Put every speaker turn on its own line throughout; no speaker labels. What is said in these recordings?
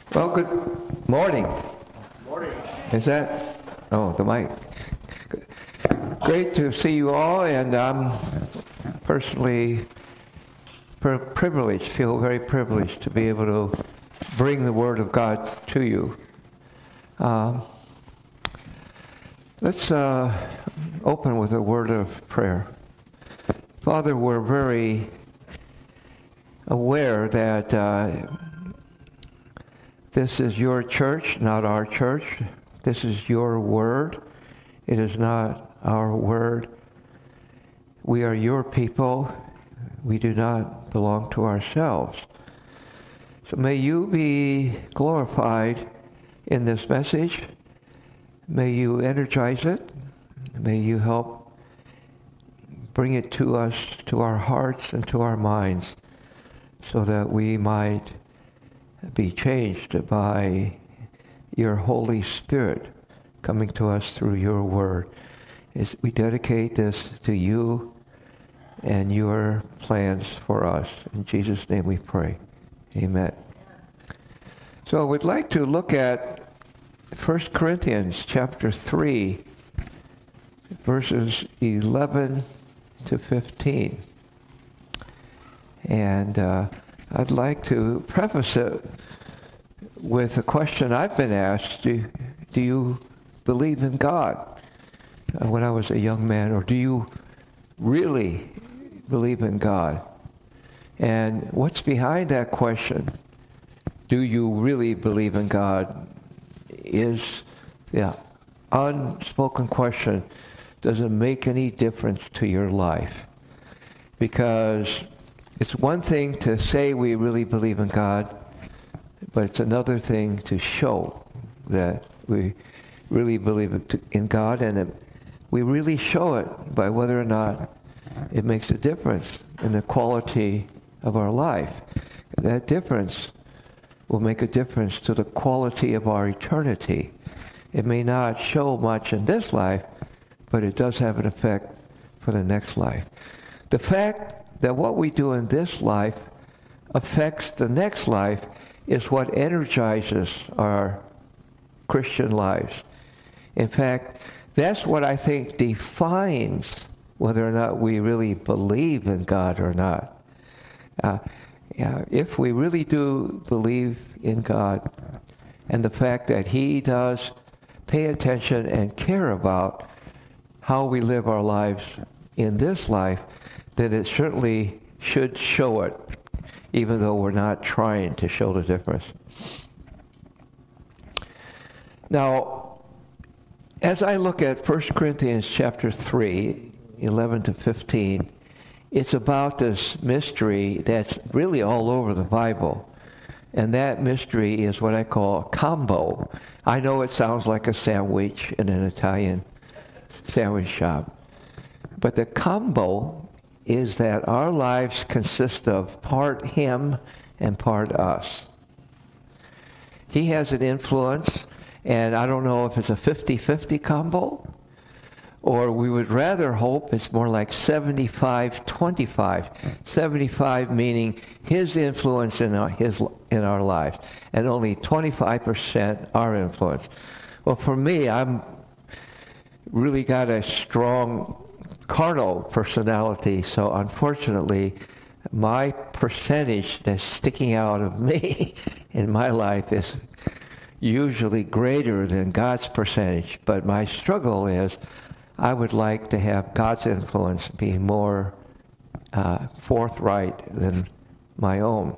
Well, good morning.
Morning.
Is that? Oh, the mic. Great to see you all, and I'm personally privileged, feel very privileged to be able to bring the Word of God to you. Let's open with a word of prayer. Father, we're very aware that this is your church, not our church. This is your word. It is not our word. We are your people. We do not belong to ourselves. So may you be glorified in this message. May you energize it. May you help bring it to us, to our hearts and to our minds, so that we might be changed by your Holy Spirit coming to us through your word. As we dedicate this to you and your plans for us. In Jesus' name we pray. Amen. So we'd like to look at 1 Corinthians chapter 3, verses 11 to 15. And I'd like to preface it with a question I've been asked. Do you believe in God? When I was a young man, or do you really believe in God? And what's behind that question, do you really believe in God, is the unspoken question, does it make any difference to your life? Because it's one thing to say we really believe in God, but it's another thing to show that we really believe in God, and we really show it by whether or not it makes a difference in the quality of our life. That difference will make a difference to the quality of our eternity. It may not show much in this life, but it does have an effect for the next life. The fact that what we do in this life affects the next life is what energizes our Christian lives. In fact, that's what I think defines whether or not we really believe in God or not. If we really do believe in God, and the fact that He does pay attention and care about how we live our lives in this life, then it certainly should show it, even though we're not trying to show the difference. Now, as I look at 1 Corinthians chapter 3, 11 to 15, it's about this mystery that's really all over the Bible. And that mystery is what I call combo. I know it sounds like a sandwich in an Italian sandwich shop. But the combo is that our lives consist of part Him and part us. He has an influence, and I don't know if it's a 50-50 combo, or we would rather hope it's more like 75-25. 75 meaning His influence in our lives, and only 25% our influence. Well, for me, I'm really got a strong carnal personality, so unfortunately, my percentage that's sticking out of me in my life is usually greater than God's percentage. But my struggle is I would like to have God's influence be more forthright than my own.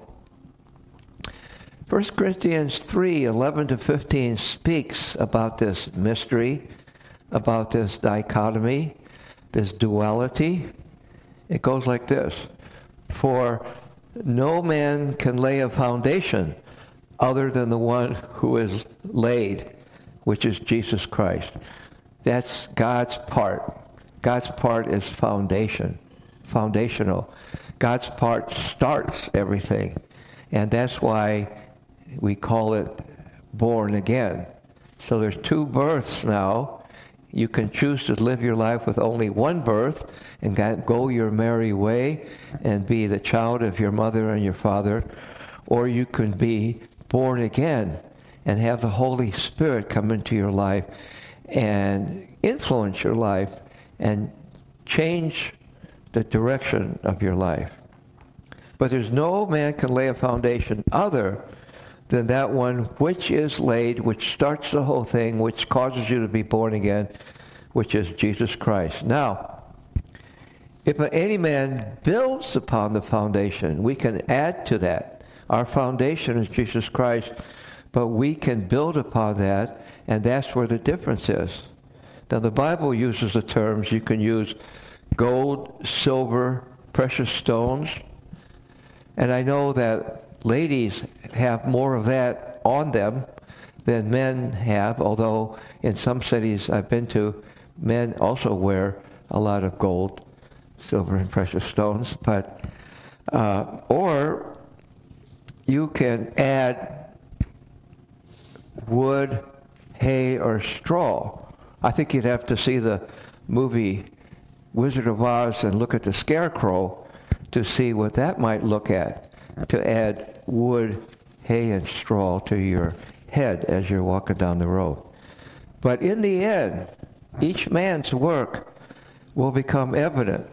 1 Corinthians 3, 11 to 15 speaks about this mystery, about this dichotomy, this duality. It goes like this: for no man can lay a foundation other than the one who is laid, which is Jesus Christ. That's God's part. God's part is foundational. God's part starts everything. And that's why we call it born again. So there's two births now. You can choose to live your life with only one birth and go your merry way and be the child of your mother and your father, or you can be born again and have the Holy Spirit come into your life and influence your life and change the direction of your life. But there's no man can lay a foundation other than that one which is laid, which starts the whole thing, which causes you to be born again, which is Jesus Christ. Now, if any man builds upon the foundation, we can add to that. Our foundation is Jesus Christ, but we can build upon that, and that's where the difference is. Now, the Bible uses the terms, you can use gold, silver, precious stones, and I know that ladies have more of that on them than men have, although in some cities I've been to, men also wear a lot of gold, silver, and precious stones. But or you can add wood, hay, or straw. I think you'd have to see the movie Wizard of Oz and look at the scarecrow to see what that might look at, to add wood, hay, and straw to your head as you're walking down the road. But in the end, each man's work will become evident,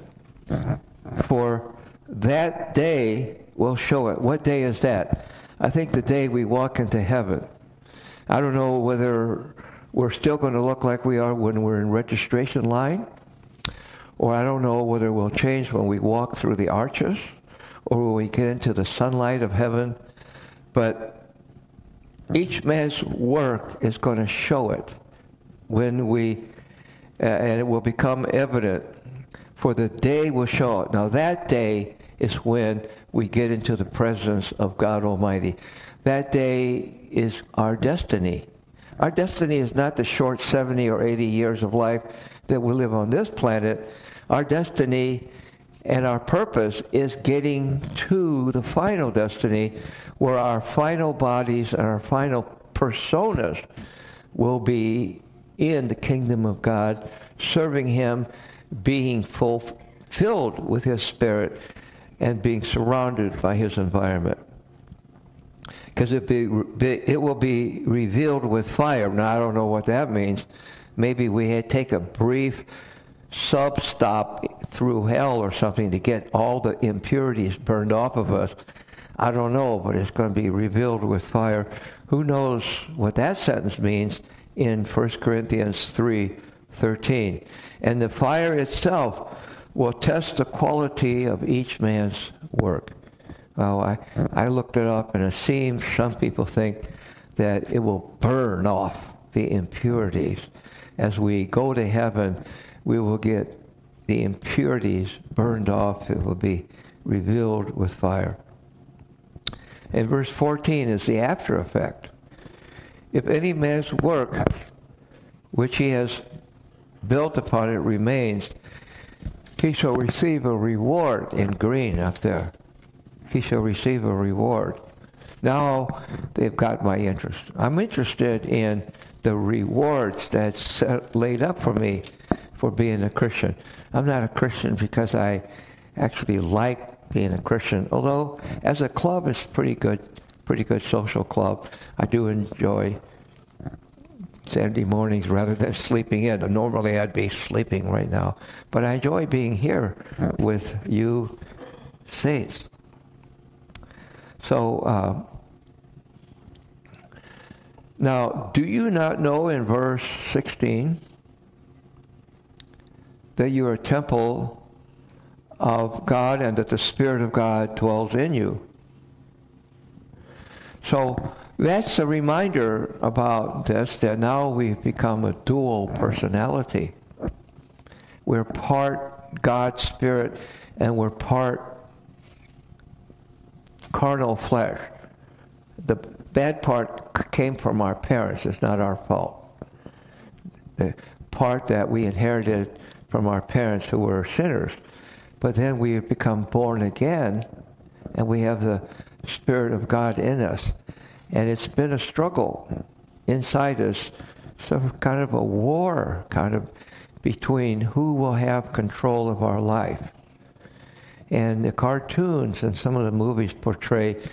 for that day will show it. What day is that? I think the day we walk into heaven. I don't know whether we're still going to look like we are when we're in registration line, or I don't know whether we'll change when we walk through the arches, or when we get into the sunlight of heaven. But each man's work is going to show it when we, and it will become evident, for the day will show it. Now that day is when we get into the presence of God Almighty. That day is our destiny. Our destiny is not the short 70 or 80 years of life that we live on this planet. Our destiny and our purpose is getting to the final destiny, where our final bodies and our final personas will be in the kingdom of God, serving Him, being fulfilled with His Spirit, and being surrounded by His environment. Because it will be revealed with fire. Now, I don't know what that means. Maybe we take a brief sub-stop through hell or something to get all the impurities burned off of us. I don't know, but it's going to be revealed with fire. Who knows what that sentence means in 1 Corinthians 3:13. And the fire itself will test the quality of each man's work. Well, I looked it up, and it seems some people think that it will burn off the impurities. As we go to heaven, we will get the impurities burned off. It will be revealed with fire. And verse 14 is the after effect. If any man's work which he has built upon it remains, he shall receive a reward in green up there. He shall receive a reward. Now they've got my interest. I'm interested in the rewards that's laid up for me for being a Christian. I'm not a Christian because I actually like being a Christian, although as a club it's pretty good social club. I do enjoy Saturday mornings rather than sleeping in. Normally I'd be sleeping right now, but I enjoy being here with you saints. So now, do you not know in verse 16 that you are a temple of God and that the Spirit of God dwells in you? So that's a reminder about this, that now we've become a dual personality. We're part God's Spirit and we're part carnal flesh. The bad part came from our parents. It's not our fault. The part that we inherited from our parents who were sinners. But then we have become born again, and we have the Spirit of God in us. And it's been a struggle inside us, some kind of a war kind of between who will have control of our life. And the cartoons and some of the movies portray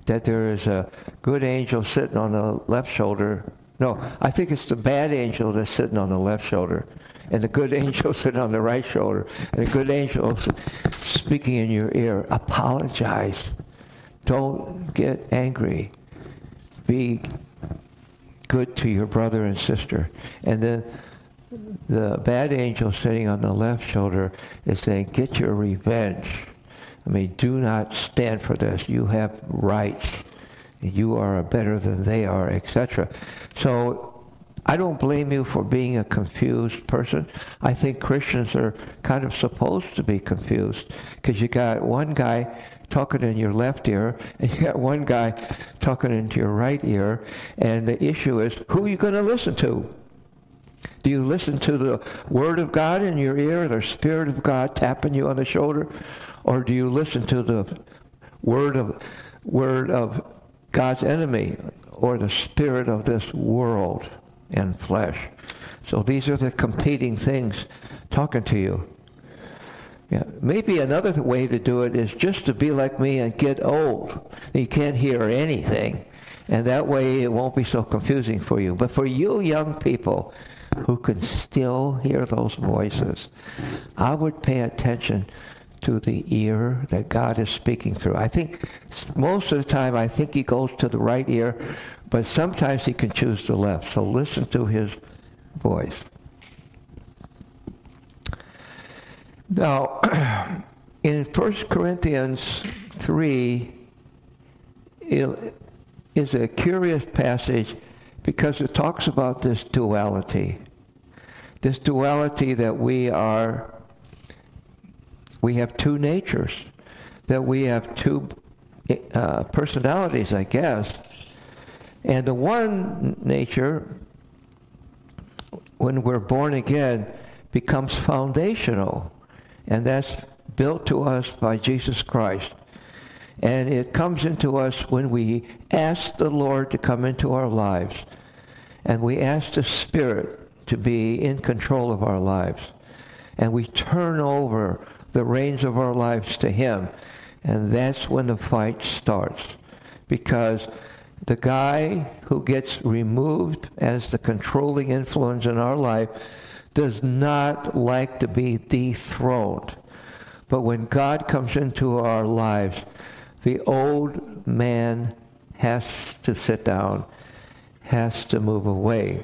that there is a good angel sitting on the left shoulder. No, I think it's the bad angel that's sitting on the left shoulder, and the good angel sitting on the right shoulder, and the good angel speaking in your ear. Apologize. Don't get angry. Be good to your brother and sister. And then the bad angel sitting on the left shoulder is saying, get your revenge. I mean, do not stand for this. You have rights. You are better than they are, etc. So I don't blame you for being a confused person. I think Christians are kind of supposed to be confused, because you got one guy talking in your left ear, and you got one guy talking into your right ear, and the issue is, who are you going to listen to? Do you listen to the Word of God in your ear, the Spirit of God tapping you on the shoulder, or do you listen to the word of God's enemy, or the spirit of this world and flesh? So these are the competing things talking to you. Yeah, maybe another way to do it is just to be like me and get old. You can't hear anything, and that way it won't be so confusing for you. But for you young people who can still hear those voices, I would pay attention to the ear that God is speaking through. I think most of the time, I think he goes to the right ear, but sometimes he can choose the left. So listen to his voice. Now, in 1 Corinthians 3, it is a curious passage because it talks about this duality. This duality that we have two natures, that we have two personalities, I guess. And the one nature, when we're born again, becomes foundational. And that's built to us by Jesus Christ. And it comes into us when we ask the Lord to come into our lives. And we ask the Spirit to be in control of our lives. And we turn over the reins of our lives to him. And that's when the fight starts. Because the guy who gets removed as the controlling influence in our life does not like to be dethroned. But when God comes into our lives, the old man has to sit down, has to move away.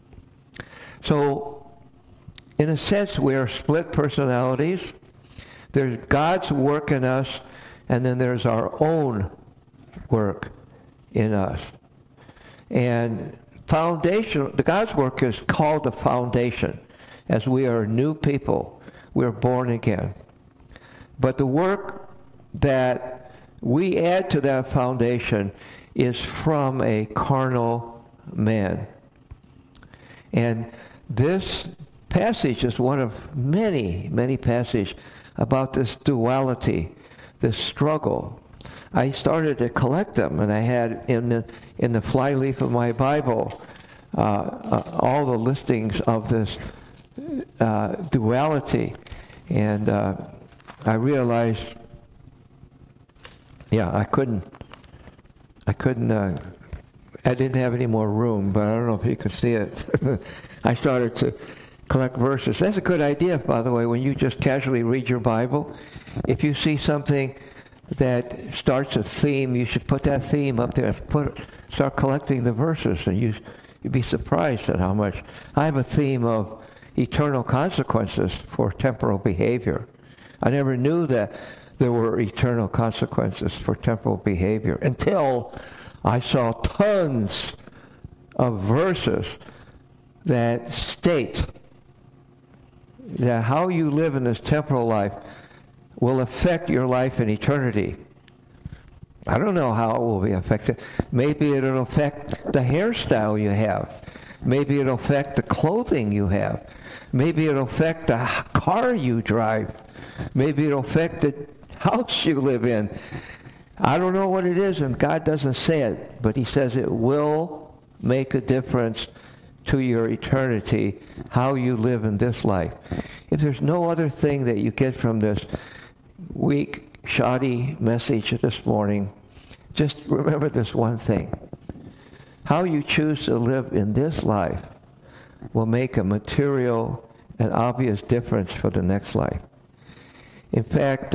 So, in a sense, we are split personalities. There's God's work in us, and then there's our own work in us. And the God's work is called the foundation. As we are new people, we're born again. But the work that we add to that foundation is from a carnal man. And this passage is one of many, many passages about this duality, this struggle. I started to collect them, and I had in the flyleaf of my Bible all the listings of this duality. And I realized, I didn't have any more room, but I don't know if you could see it. I started to collect verses. That's a good idea, by the way, when you just casually read your Bible. If you see something that starts a theme, you should put that theme up there and start collecting the verses, and you'd be surprised at how much. I have a theme of eternal consequences for temporal behavior. I never knew that there were eternal consequences for temporal behavior until I saw tons of verses that state that how you live in this temporal life will affect your life in eternity. I don't know how it will be affected. Maybe it'll affect the hairstyle you have. Maybe it'll affect the clothing you have. Maybe it'll affect the car you drive. Maybe it'll affect the house you live in. I don't know what it is, and God doesn't say it, but he says it will make a difference to your eternity, how you live in this life. If there's no other thing that you get from this weak, shoddy message this morning, just remember this one thing. How you choose to live in this life will make a material and obvious difference for the next life. In fact,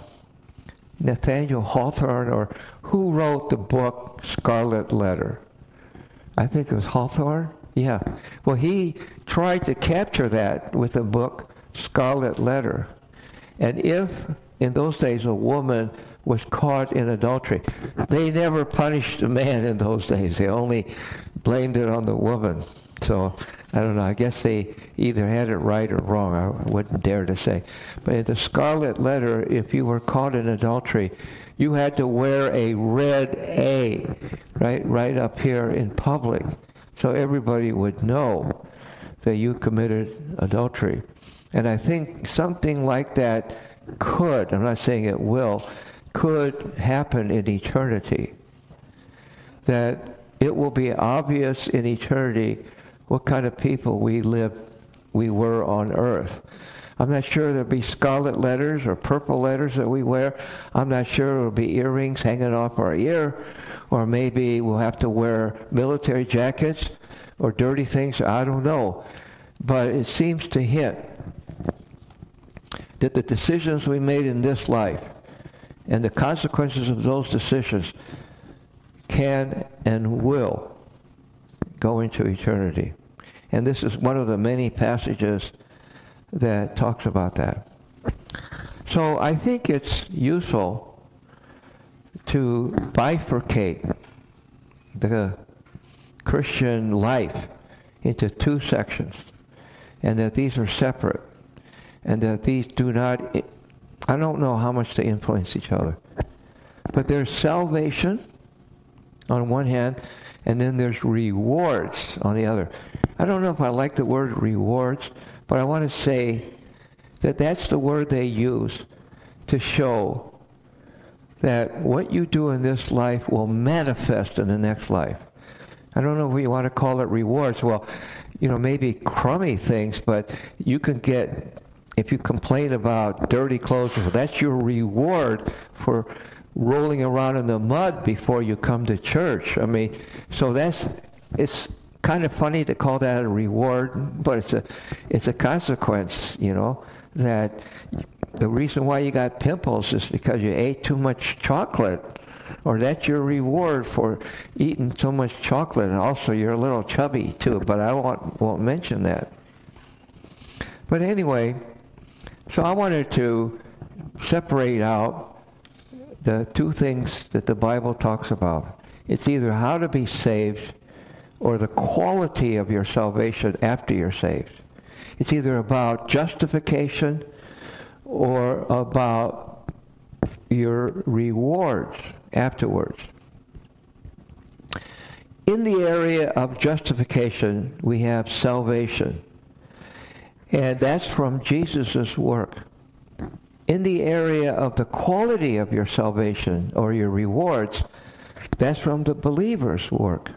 Nathaniel Hawthorne, or who wrote the book Scarlet Letter? I think it was Hawthorne. Yeah. Well, he tried to capture that with the book Scarlet Letter. And if, in those days, a woman was caught in adultery, they never punished a man in those days. They only blamed it on the woman. So, I don't know. I guess they either had it right or wrong. I wouldn't dare to say. But in the Scarlet Letter, if you were caught in adultery, you had to wear a red A, right up here in public, so everybody would know that you committed adultery. And I think something like that could, I'm not saying it will, could happen in eternity. That it will be obvious in eternity what kind of people we were on earth. I'm not sure there'll be scarlet letters or purple letters that we wear. I'm not sure there'll be earrings hanging off our ear, or maybe we'll have to wear military jackets or dirty things. I don't know. But it seems to hint that the decisions we made in this life and the consequences of those decisions can and will go into eternity. And this is one of the many passages that talks about that. So I think it's useful to bifurcate the Christian life into two sections, and that these are separate, and that these do not, I don't know how much they influence each other. But there's salvation on one hand, and then there's rewards on the other. I don't know if I like the word rewards, but I want to say that that's the word they use to show that what you do in this life will manifest in the next life. I don't know if you want to call it rewards. Well, maybe crummy things, but you can get, if you complain about dirty clothes, well, that's your reward for rolling around in the mud before you come to church. So it's kind of funny to call that a reward, but it's a consequence, that the reason why you got pimples is because you ate too much chocolate, or that's your reward for eating so much chocolate, and also you're a little chubby too, but I won't mention that. But anyway, so I wanted to separate out the two things that the Bible talks about. It's either how to be saved or the quality of your salvation after you're saved. It's either about justification or about your rewards afterwards. In the area of justification, we have salvation, and that's from Jesus' work. In the area of the quality of your salvation or your rewards, that's from the believer's work.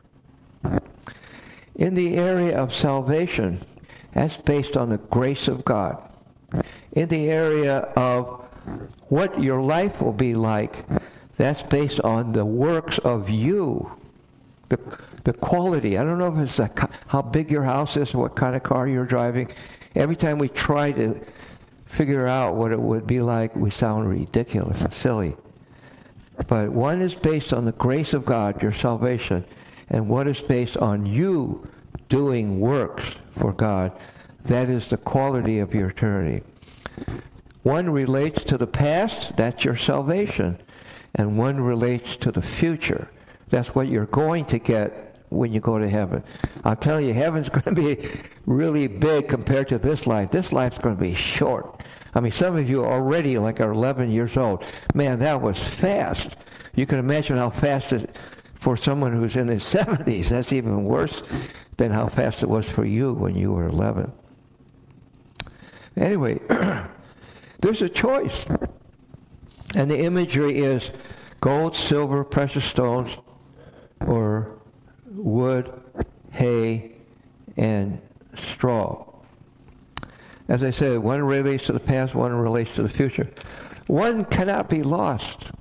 In the area of salvation, that's based on the grace of God. In the area of what your life will be like, that's based on the works of you, the quality. I don't know if it's how big your house is or what kind of car you're driving. Every time we try to figure out what it would be like, we sound ridiculous and silly. But one is based on the grace of God, your salvation, and one is based on you doing works for God. That is the quality of your eternity. One relates to the past, that's your salvation, and one relates to the future. That's what you're going to get when you go to heaven. I'll tell you, heaven's going to be really big compared to this life. This life's going to be short. Some of you already are 11 years old. Man, that was fast. You can imagine how fast it for someone who's in his 70s. That's even worse than how fast it was for you when you were 11. Anyway, there's a choice. And the imagery is gold, silver, precious stones, or wood, hay, and straw. As I said, one relates to the past, one relates to the future. One cannot be lost.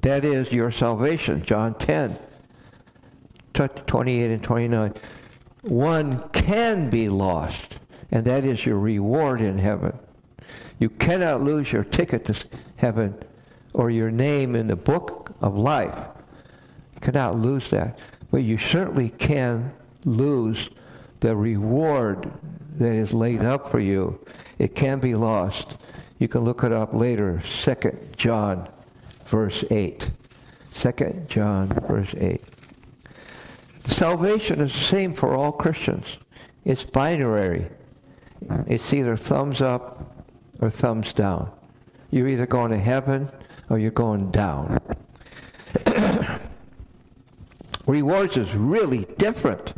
That is your salvation, John 10, 28 and 29. One can be lost, and that is your reward in heaven. You cannot lose your ticket to heaven or your name in the book of life. You cannot lose that. But you certainly can lose the reward that is laid up for you. It can be lost. You can look it up later, 2 John verse 8. 2 John verse 8. Salvation is the same for all Christians. It's binary. It's either thumbs up or thumbs down. You're either going to heaven or you're going down. Rewards is really different.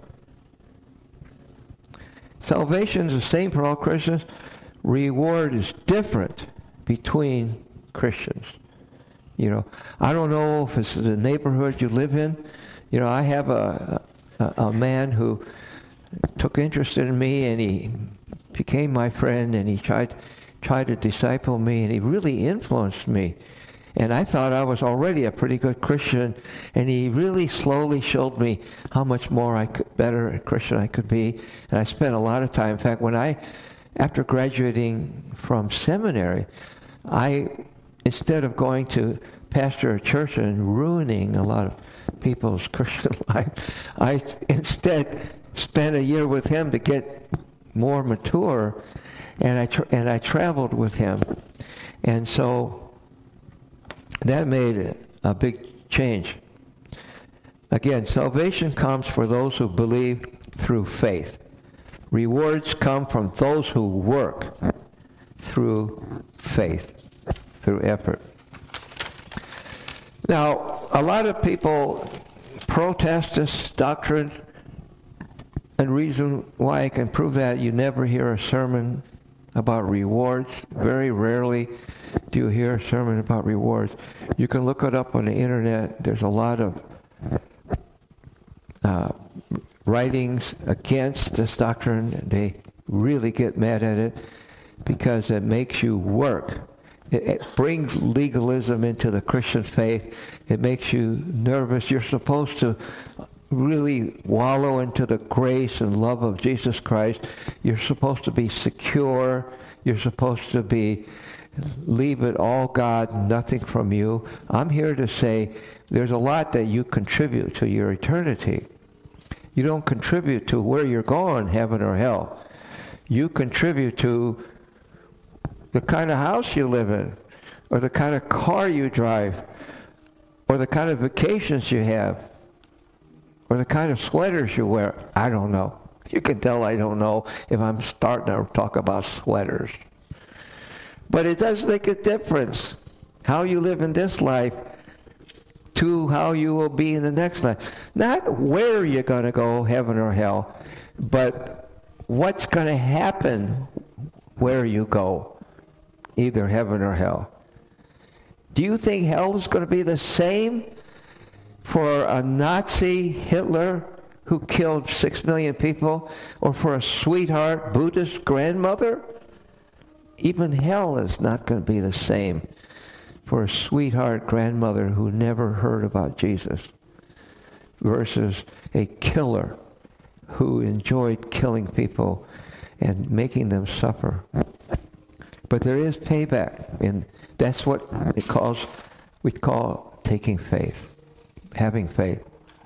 Salvation is the same for all Christians. Reward is different between Christians. You know, I don't know if it's the neighborhood you live in. You know, I have a man who took interest in me, and he became my friend, and he tried to disciple me, and he really influenced me. And I thought I was already a pretty good Christian, and he really slowly showed me how much more better a Christian I could be. And I spent a lot of time. In fact, after graduating from seminary, instead of going to pastor a church and ruining a lot of people's Christian life, I instead spent a year with him to get more mature, and I traveled with him. And so that made a big change. Again, salvation comes for those who believe through faith. Rewards come from those who work through faith, through effort. Now, a lot of people protest this doctrine, and reason why I can prove that, you never hear a sermon about rewards. Very rarely do you hear a sermon about rewards. You can look it up on the internet. There's a lot of writings against this doctrine. They really get mad at it because it makes you work. It brings legalism into the Christian faith. It makes you nervous. You're supposed to really wallow into the grace and love of Jesus Christ. You're supposed to be secure. You're supposed to leave it all God, nothing from you. I'm here to say there's a lot that you contribute to your eternity. You don't contribute to where you're going, heaven or hell. You contribute to the kind of house you live in, or the kind of car you drive, or the kind of vacations you have, or the kind of sweaters you wear. I don't know. You can tell I don't know if I'm starting to talk about sweaters. But it does make a difference how you live in this life to how you will be in the next life. Not where you're going to go, heaven or hell, but what's going to happen where you go, either heaven or hell. Do you think hell is going to be the same for a Nazi Hitler who killed 6 million people, or for a sweetheart Buddhist grandmother? Even hell is not going to be the same for a sweetheart grandmother who never heard about Jesus versus a killer who enjoyed killing people and making them suffer. But there is payback, and that's what we call taking faith, having faith.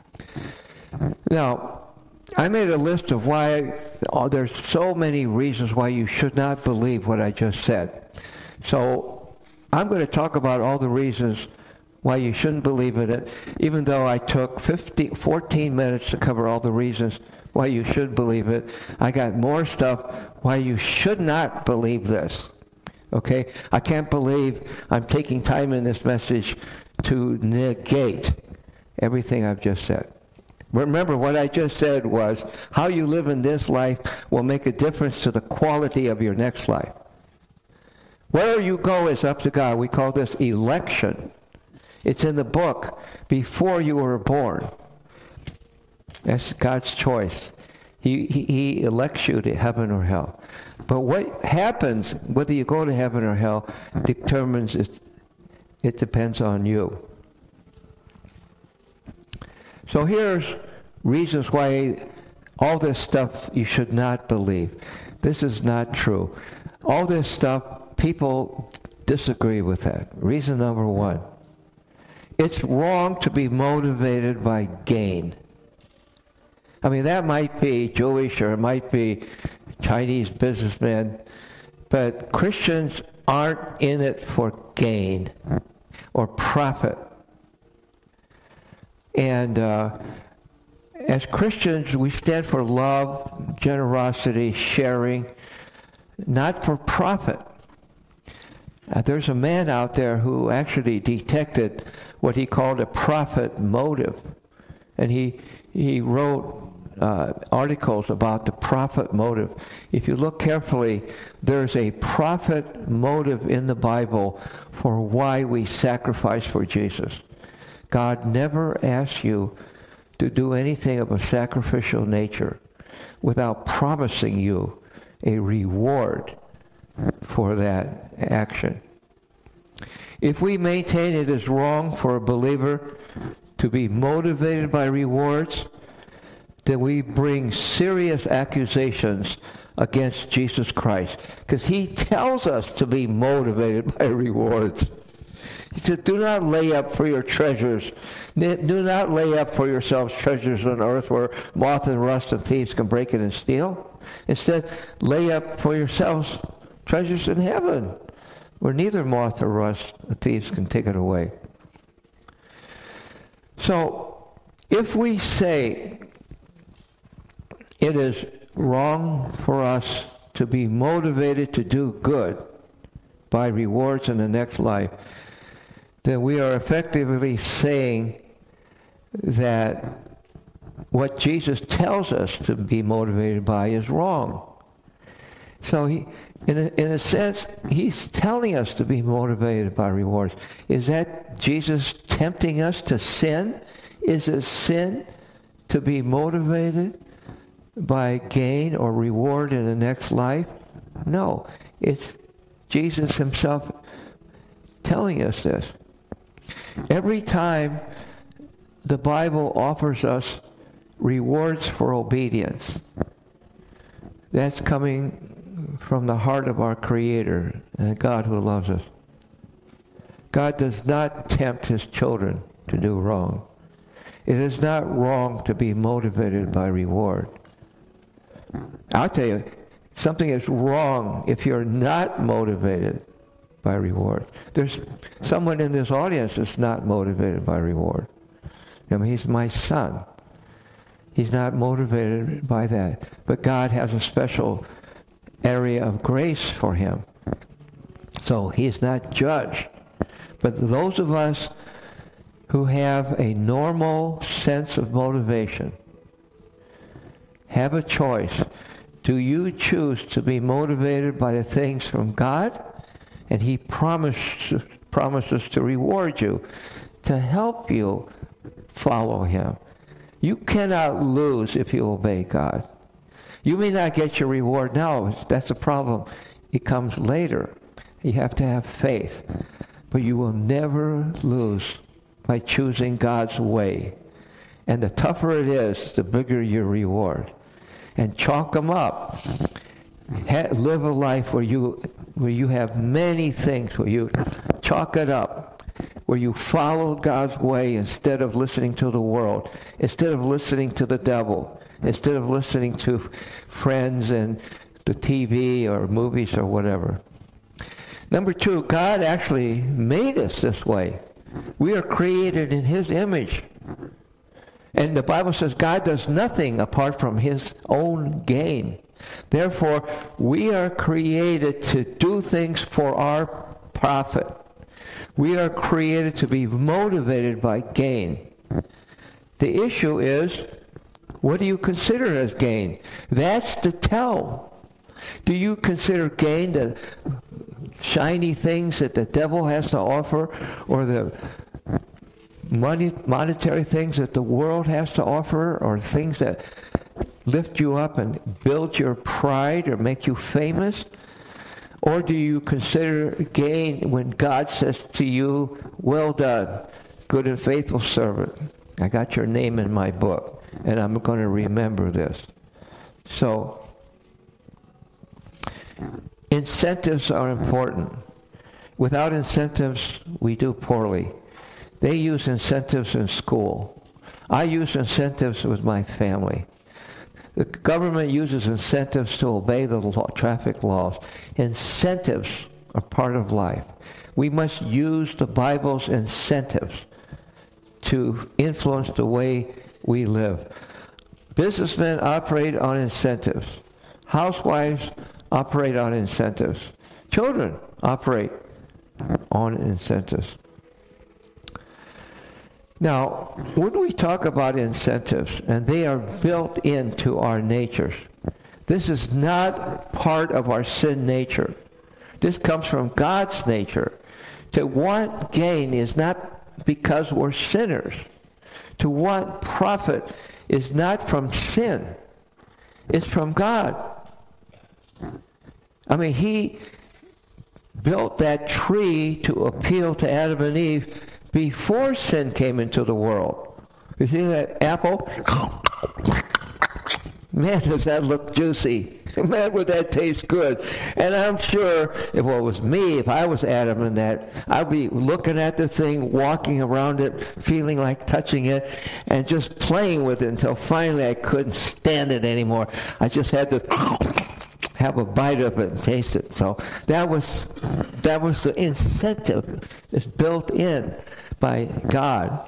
Now, I made a list of why there's so many reasons why you should not believe what I just said. So I'm going to talk about all the reasons why you shouldn't believe in it, even though I took 14 minutes to cover all the reasons why you should believe it. I got more stuff why you should not believe this. Okay? I can't believe I'm taking time in this message to negate everything I've just said. Remember, what I just said was how you live in this life will make a difference to the quality of your next life. Where you go is up to God. We call this election. It's in the book before you were born. That's God's choice. He elects you to heaven or hell. But what happens, whether you go to heaven or hell, it depends on you. So here's reasons why all this stuff you should not believe. This is not true. All this stuff, people disagree with that. Reason number one, it's wrong to be motivated by gain. I mean, that might be Jewish or it might be Chinese businessmen, but Christians aren't in it for gain or profit. And as Christians, we stand for love, generosity, sharing, not for profit. There's a man out there who actually detected what he called a profit motive. And he wrote articles about the profit motive. If you look carefully, there's a profit motive in the Bible for why we sacrifice for Jesus. God never asks you to do anything of a sacrificial nature without promising you a reward for that action. If we maintain it is wrong for a believer to be motivated by rewards, then we bring serious accusations against Jesus Christ, because he tells us to be motivated by rewards. He said, do not lay up for your treasures. Do not lay up for yourselves treasures on earth where moth and rust and thieves can break in and steal. Instead, lay up for yourselves treasures in heaven where neither moth or rust or thieves can take it away. So, if we say it is wrong for us to be motivated to do good by rewards in the next life, then we are effectively saying that what Jesus tells us to be motivated by is wrong. So in a sense, he's telling us to be motivated by rewards. Is that Jesus tempting us to sin? Is it sin to be motivated by gain or reward in the next life? No, it's Jesus himself telling us this. Every time the Bible offers us rewards for obedience, that's coming from the heart of our Creator, and God who loves us. God does not tempt his children to do wrong. It is not wrong to be motivated by reward. I'll tell you, something is wrong if you're not motivated by reward. There's someone in this audience that's not motivated by reward. I mean, he's my son. He's not motivated by that. But God has a special area of grace for him. So he is not judged. But those of us who have a normal sense of motivation have a choice. Do you choose to be motivated by the things from God? And he promises to reward you, to help you follow him. You cannot lose if you obey God. You may not get your reward now. That's the problem. It comes later. You have to have faith. But you will never lose by choosing God's way. And the tougher it is, the bigger your reward. And chalk them up. Live a life where you have many things, where you chalk it up, where you follow God's way instead of listening to the world, instead of listening to the devil, instead of listening to friends and the TV or movies or whatever. Number two, God actually made us this way. We are created in his image. And the Bible says God does nothing apart from his own gain. Therefore, we are created to do things for our profit. We are created to be motivated by gain. The issue is, what do you consider as gain? That's the tell. Do you consider gain the shiny things that the devil has to offer, or the monetary things that the world has to offer, or things that lift you up and build your pride or make you famous? Or do you consider gain when God says to you, well done, good and faithful servant? I got your name in my book, and I'm going to remember this. So, incentives are important. Without incentives, we do poorly. They use incentives in school. I use incentives with my family. The government uses incentives to obey the traffic laws. Incentives are part of life. We must use the Bible's incentives to influence the way we live. Businessmen operate on incentives. Housewives operate on incentives. Children operate on incentives. Now, when we talk about incentives, and they are built into our natures, this is not part of our sin nature. This comes from God's nature. To want gain is not because we're sinners. To want profit is not from sin. It's from God. I mean, he built that tree to appeal to Adam and Eve before sin came into the world. You see that apple? Man, does that look juicy. Man, would that taste good. And I'm sure if it was me, if I was Adam in that, I'd be looking at the thing, walking around it, feeling like touching it, and just playing with it until finally I couldn't stand it anymore. I just had to have a bite of it and taste it. So that was the incentive that's built in by God.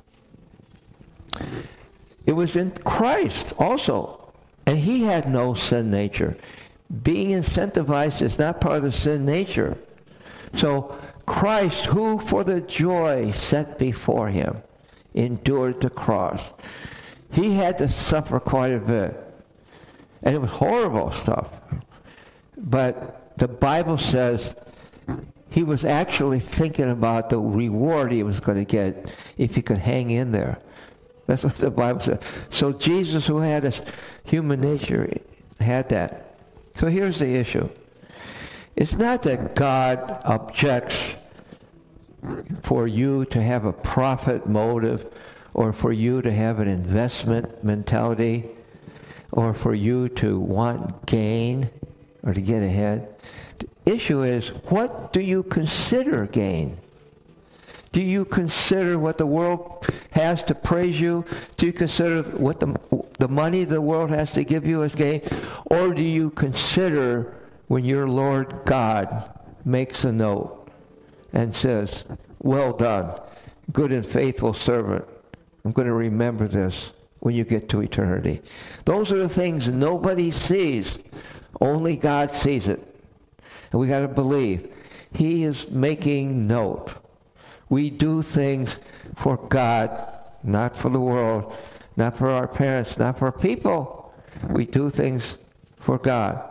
It was in Christ also. And he had no sin nature. Being incentivized is not part of the sin nature. So Christ, who for the joy set before him, endured the cross. He had to suffer quite a bit. And it was horrible stuff. But the Bible says he was actually thinking about the reward he was going to get if he could hang in there. That's what the Bible says. So Jesus, who had a human nature, had that. So here's the issue. It's not that God objects for you to have a profit motive, or for you to have an investment mentality, or for you to want gain or to get ahead. The issue is, what do you consider gain? Do you consider what the world has to praise you? Do you consider what the money the world has to give you as gain? Or do you consider when your Lord God makes a note and says, well done, good and faithful servant. I'm going to remember this when you get to eternity. Those are the things nobody sees. Only God sees it. And we got to believe he is making note. We do things for God, not for the world, not for our parents, not for people. We do things for God.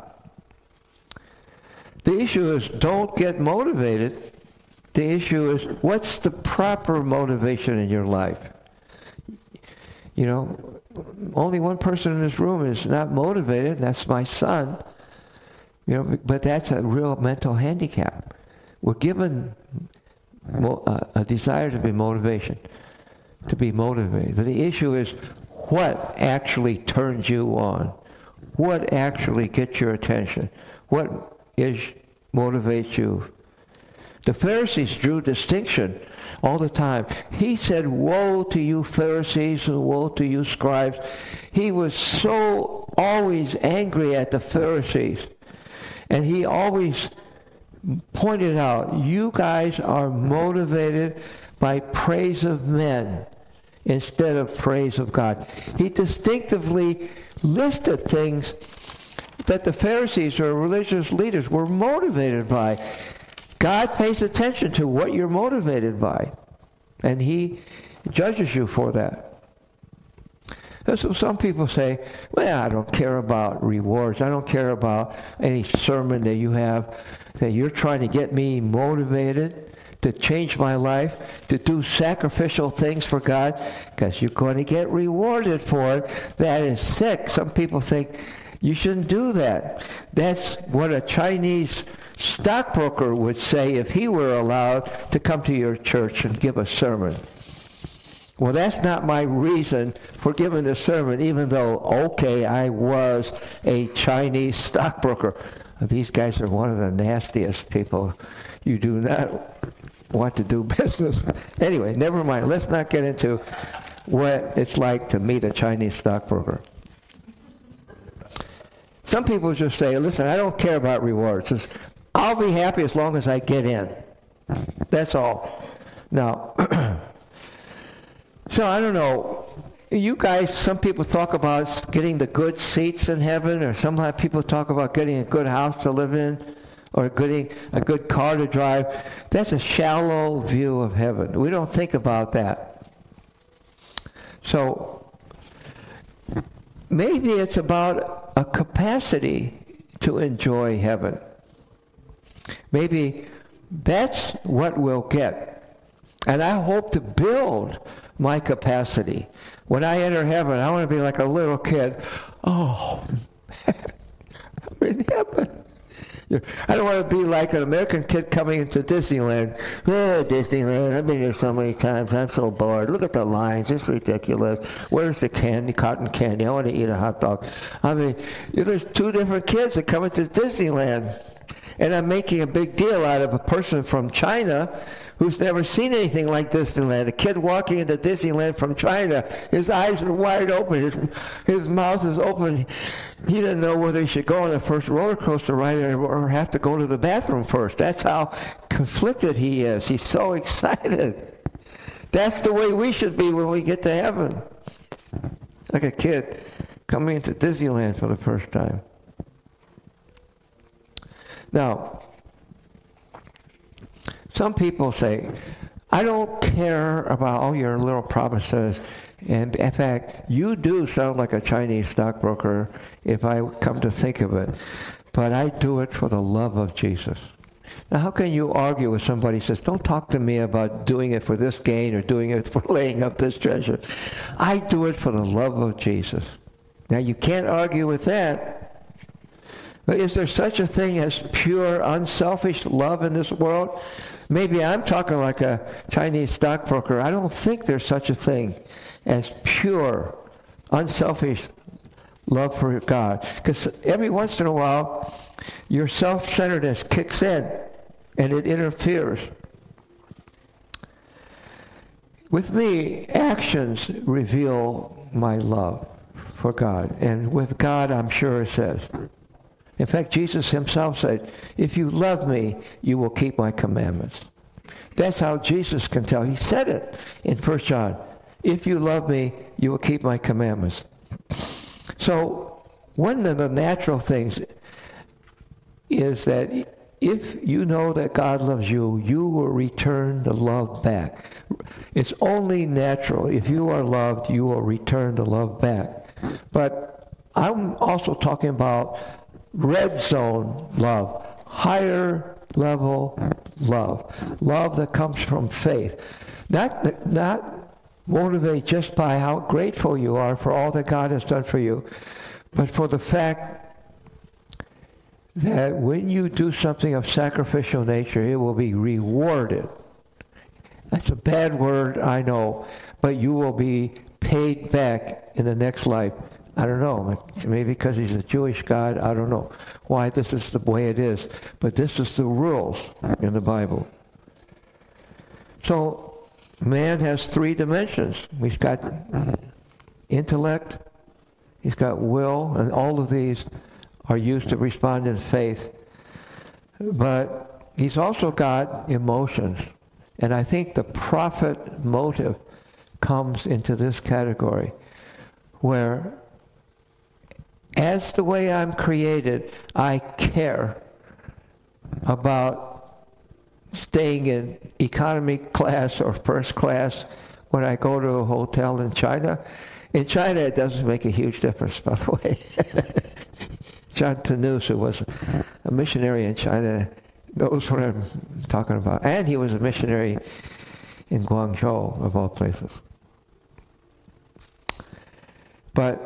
The issue is, don't get motivated. The issue is, what's the proper motivation in your life? You know, only one person in this room is not motivated, and that's my son. You know, but that's a real mental handicap. We're given a desire to be motivated. But the issue is, what actually turns you on? What actually gets your attention? What motivates you? The Pharisees drew distinction all the time. He said, woe to you Pharisees and woe to you scribes. He was so always angry at the Pharisees. And he always pointed out, you guys are motivated by praise of men instead of praise of God. He distinctively listed things that the Pharisees or religious leaders were motivated by. God pays attention to what you're motivated by, and he judges you for that. So some people say, well, I don't care about rewards. I don't care about any sermon that you have, that you're trying to get me motivated to change my life, to do sacrificial things for God, because you're going to get rewarded for it. That is sick. Some people think you shouldn't do that. That's what a Chinese stockbroker would say if he were allowed to come to your church and give a sermon. Well, that's not my reason for giving this sermon, even though, okay, I was a Chinese stockbroker. These guys are one of the nastiest people you do not want to do business. Anyway, never mind. Let's not get into what it's like to meet a Chinese stockbroker. Some people just say, listen, I don't care about rewards. I'll be happy as long as I get in. That's all. Now, so I don't know. You guys, some people talk about getting the good seats in heaven, or some people talk about getting a good house to live in, or getting a good car to drive. That's a shallow view of heaven. We don't think about that. So maybe it's about a capacity to enjoy heaven. Maybe that's what we'll get. And I hope to build my capacity. When I enter heaven, I want to be like a little kid. Oh, man, I'm in heaven. I don't want to be like an American kid coming into Disneyland. Oh, Disneyland, I've been here so many times. I'm so bored. Look at the lines. It's ridiculous. Where's the candy, cotton candy? I want to eat a hot dog. I mean, there's two different kids that come into Disneyland. And I'm making a big deal out of a person from China who's never seen anything like Disneyland. A kid walking into Disneyland from China, his eyes are wide open, his mouth is open. He doesn't know whether he should go on the first roller coaster ride or have to go to the bathroom first. That's how conflicted he is. He's so excited. That's the way we should be when we get to heaven. Like a kid coming into Disneyland for the first time. Now, some people say, I don't care about all your little promises. And in fact, you do sound like a Chinese stockbroker if I come to think of it. But I do it for the love of Jesus. Now, how can you argue with somebody who says, don't talk to me about doing it for this gain or doing it for laying up this treasure. I do it for the love of Jesus. Now, you can't argue with that. But is there such a thing as pure, unselfish love in this world? Maybe I'm talking like a Chinese stockbroker. I don't think there's such a thing as pure, unselfish love for God. Because every once in a while, your self-centeredness kicks in and it interferes. With me, actions reveal my love for God. And with God, I'm sure it says. In fact, Jesus himself said, if you love me, you will keep my commandments. That's how Jesus can tell. He said it in 1 John. If you love me, you will keep my commandments. So one of the natural things is that if you know that God loves you, you will return the love back. It's only natural. If you are loved, you will return the love back. But I'm also talking about red zone love, higher level love that comes from faith. Not motivated just by how grateful you are for all that God has done for you, but for the fact that when you do something of sacrificial nature, it will be rewarded. That's a bad word, I know, but you will be paid back in the next life. I don't know, maybe because he's a Jewish God, I don't know why this is the way it is, but this is the rules in the Bible. So, man has three dimensions. He's got intellect, he's got will, and all of these are used to respond in faith. But he's also got emotions, and I think the prophet motive comes into this category, where as the way I'm created, I care about staying in economy class or first class when I go to a hotel in China. In China, it doesn't make a huge difference, by the way. John Tanous, who was a missionary in China, knows what I'm talking about. And he was a missionary in Guangzhou, of all places. But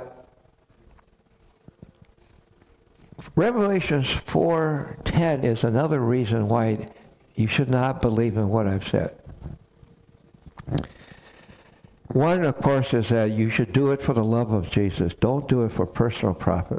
Revelations 4:10 is another reason why you should not believe in what I've said. One, of course, is that you should do it for the love of Jesus. Don't do it for personal profit.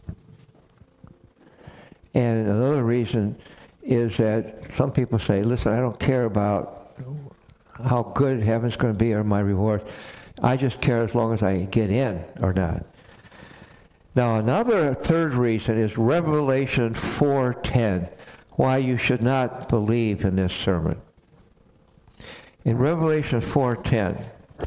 And another reason is that some people say, listen, I don't care about how good heaven's going to be or my reward. I just care as long as I get in or not. Now, another third reason is Revelation 4:10, why you should not believe in this sermon. In Revelation 4:10,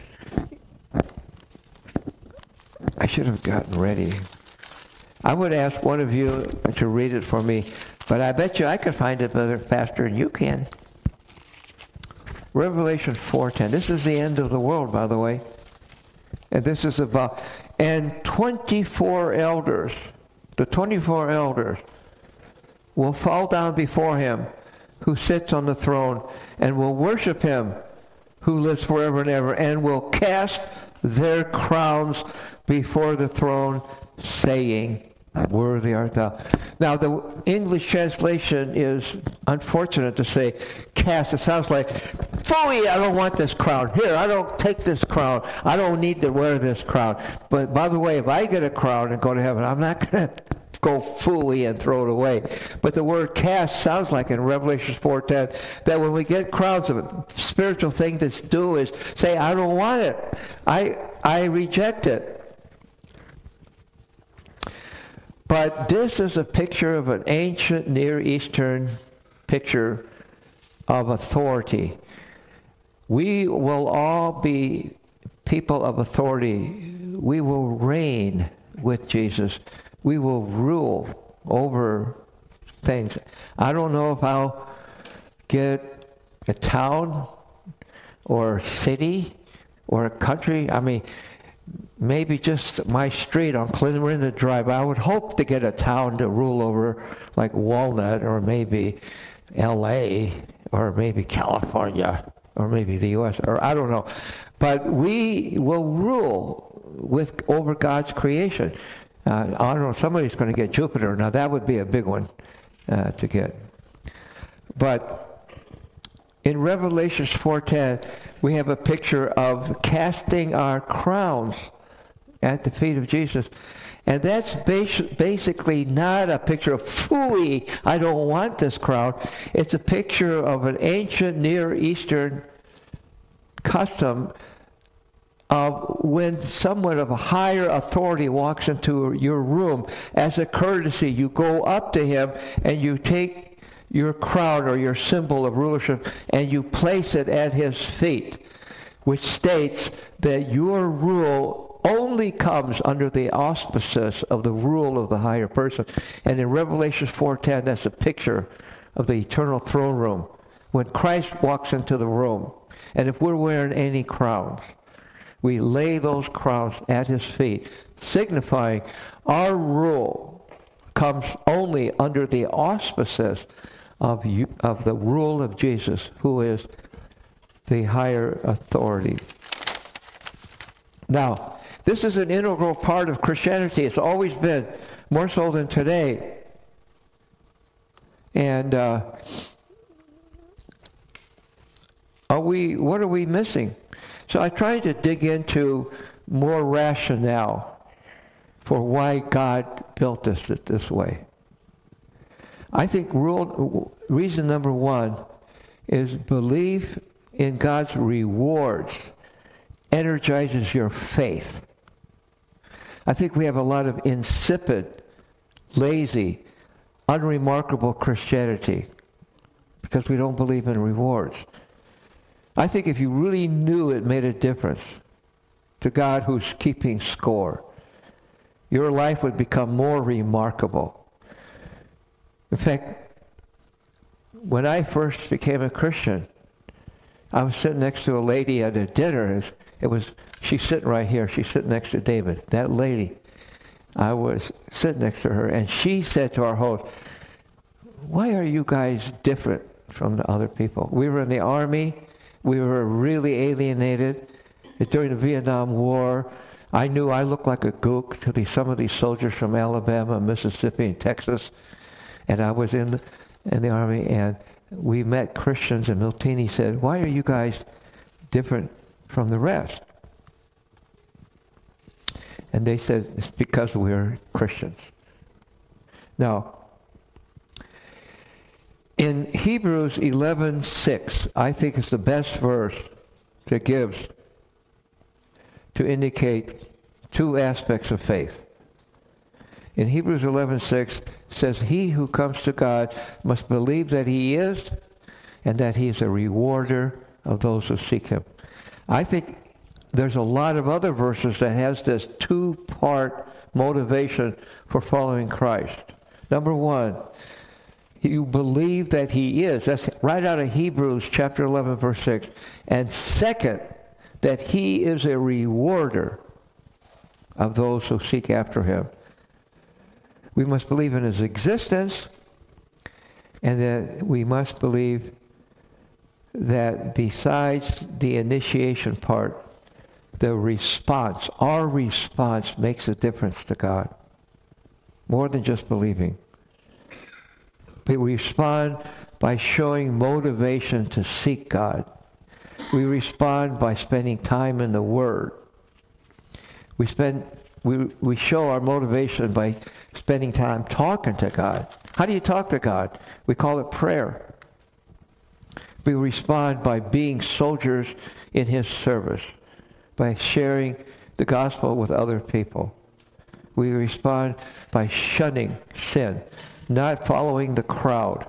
I should have gotten ready. I would ask one of you to read it for me, but I bet you I could find it better, faster than you can. Revelation 4:10. This is the end of the world, by the way. And this is about, and 24 elders, the 24 elders will fall down before him who sits on the throne and will worship him who lives forever and ever, and will cast their crowns before the throne, saying, worthy art thou. Now, the English translation is unfortunate to say cast. It sounds like, phooey, I don't want this crown. Here, I don't take this crown. I don't need to wear this crown. But by the way, if I get a crown and go to heaven, I'm not going to go phooey and throw it away. But the word cast sounds like in Revelation 4:10 that when we get crowns, a spiritual thing to do is say, I don't want it. I reject it. But this is a picture of an ancient Near Eastern picture of authority. We will all be people of authority. We will reign with Jesus. We will rule over things. I don't know if I'll get a town or a city or a country. I mean, maybe just my street on Clinton Drive. I would hope to get a town to rule over, like Walnut, or maybe L.A., or maybe California, or maybe the U.S., or I don't know. But we will rule over God's creation. I don't know, somebody's going to get Jupiter. Now, that would be a big one to get. But in Revelation 4:10, we have a picture of casting our crowns at the feet of Jesus. And that's basically not a picture of, phooey, I don't want this crown. It's a picture of an ancient Near Eastern custom of when someone of a higher authority walks into your room. As a courtesy, you go up to him and you take your crown or your symbol of rulership and you place it at his feet, which states that your rule only comes under the auspices of the rule of the higher person. And in Revelation 4:10, that's a picture of the eternal throne room. When Christ walks into the room, and if we're wearing any crowns, we lay those crowns at his feet, signifying our rule comes only under the auspices of the rule of Jesus, who is the higher authority. Now, this is an integral part of Christianity. It's always been, more so than today. And what are we missing? So I tried to dig into more rationale for why God built this way. I think reason number one is belief in God's rewards energizes your faith. I think we have a lot of insipid, lazy, unremarkable Christianity because we don't believe in rewards. I think if you really knew it made a difference to God who's keeping score, your life would become more remarkable. In fact, when I first became a Christian, I was sitting next to a lady at a dinner. She's sitting right here. She's sitting next to David. That lady, I was sitting next to her, and she said to our host, why are you guys different from the other people? We were in the Army. We were really alienated. During the Vietnam War, I knew I looked like a gook to some of these soldiers from Alabama, Mississippi, and Texas. And I was in the Army, and we met Christians, and Miltini said, why are you guys different from the rest? And they said, it's because we're Christians. Now, in Hebrews 11:6, I think it's the best verse that gives to indicate two aspects of faith. In Hebrews 11:6 says, he who comes to God must believe that he is, and that he is a rewarder of those who seek him. I think there's a lot of other verses that has this two-part motivation for following Christ. Number one, you believe that he is. That's right out of Hebrews chapter 11, verse 6. And second, that he is a rewarder of those who seek after him. We must believe in his existence, and that we must believe that besides the initiation part, the response, our response makes a difference to God. More than just believing. We respond by showing motivation to seek God. We respond by spending time in the Word. We show our motivation by spending time talking to God. How do you talk to God? We call it prayer. We respond by being soldiers in his service, by sharing the gospel with other people. We respond by shunning sin, not following the crowd.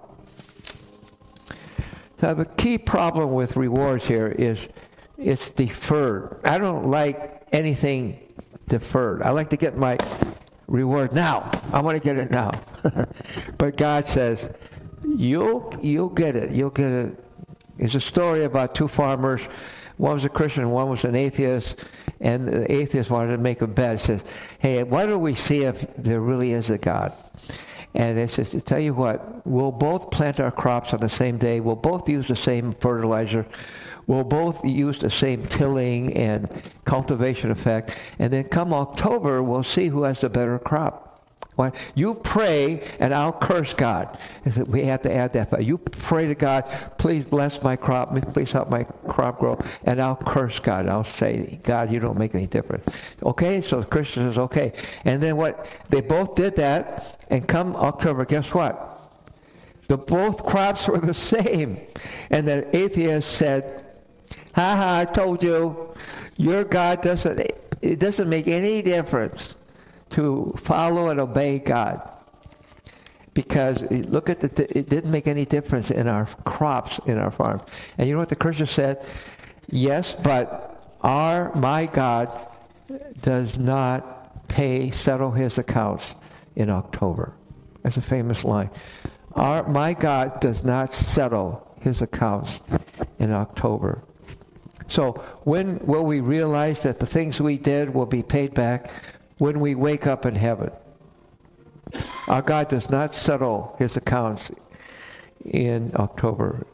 Now, the key problem with rewards here is it's deferred. I don't like anything deferred. I like to get my reward now. I want to get it now. But God says, you'll get it. You'll get it. It's a story about two farmers. One was a Christian, one was an atheist, and the atheist wanted to make a bet. He says, hey, why don't we see if there really is a God? And they says, tell you what, we'll both plant our crops on the same day. We'll both use the same fertilizer. We'll both use the same tilling and cultivation effect. And then come October, we'll see who has the better crop. Why? You pray, and I'll curse God. We have to add that. But you pray to God, please bless my crop. Please help my crop grow. And I'll curse God. I'll say, God, you don't make any difference. Okay? So the Christian says, okay. And then what? They both did that. And come October, guess what? Both crops were the same. And the atheist said, I told you, your God doesn't make any difference to follow and obey God. Because look at it didn't make any difference in our crops in our farm. And you know what the Christian said? Yes, but my God does not settle his accounts in October. That's a famous line. My God does not settle his accounts in October. So when will we realize that the things we did will be paid back? When we wake up in heaven. Our God does not settle his accounts in October.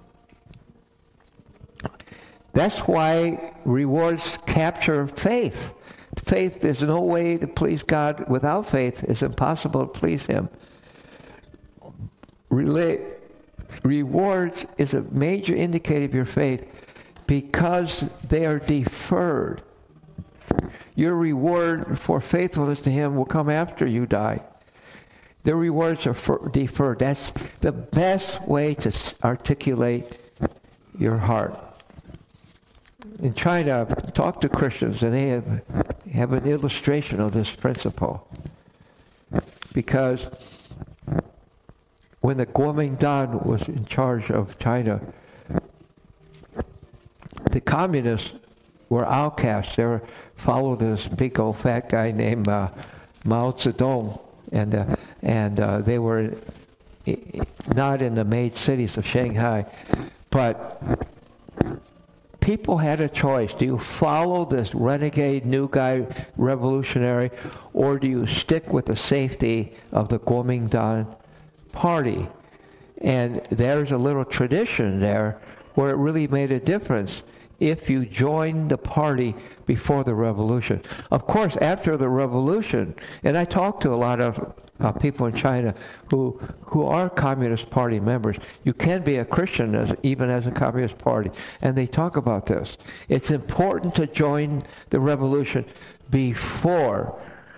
That's why rewards capture faith. Faith, there's no way to please God without faith. It's impossible to please him. Rewards is a major indicator of your faith because they are deferred. Your reward for faithfulness to him will come after you die. The rewards are deferred. That's the best way to articulate your heart. In China, I've talked to Christians, and they have an illustration of this principle. Because when the Kuomintang was in charge of China, the communists were outcasts. They followed this big old fat guy named Mao Zedong, and they were not in the major cities of Shanghai, but people had a choice. Do you follow this renegade new guy revolutionary, or do you stick with the safety of the Kuomintang party? And there's a little tradition there where it really made a difference if you joined the party before the revolution. Of course, after the revolution, and I talked to a lot of people in China who are Communist Party members. You can be a Christian even as a Communist Party, and they talk about this. It's important to join the revolution before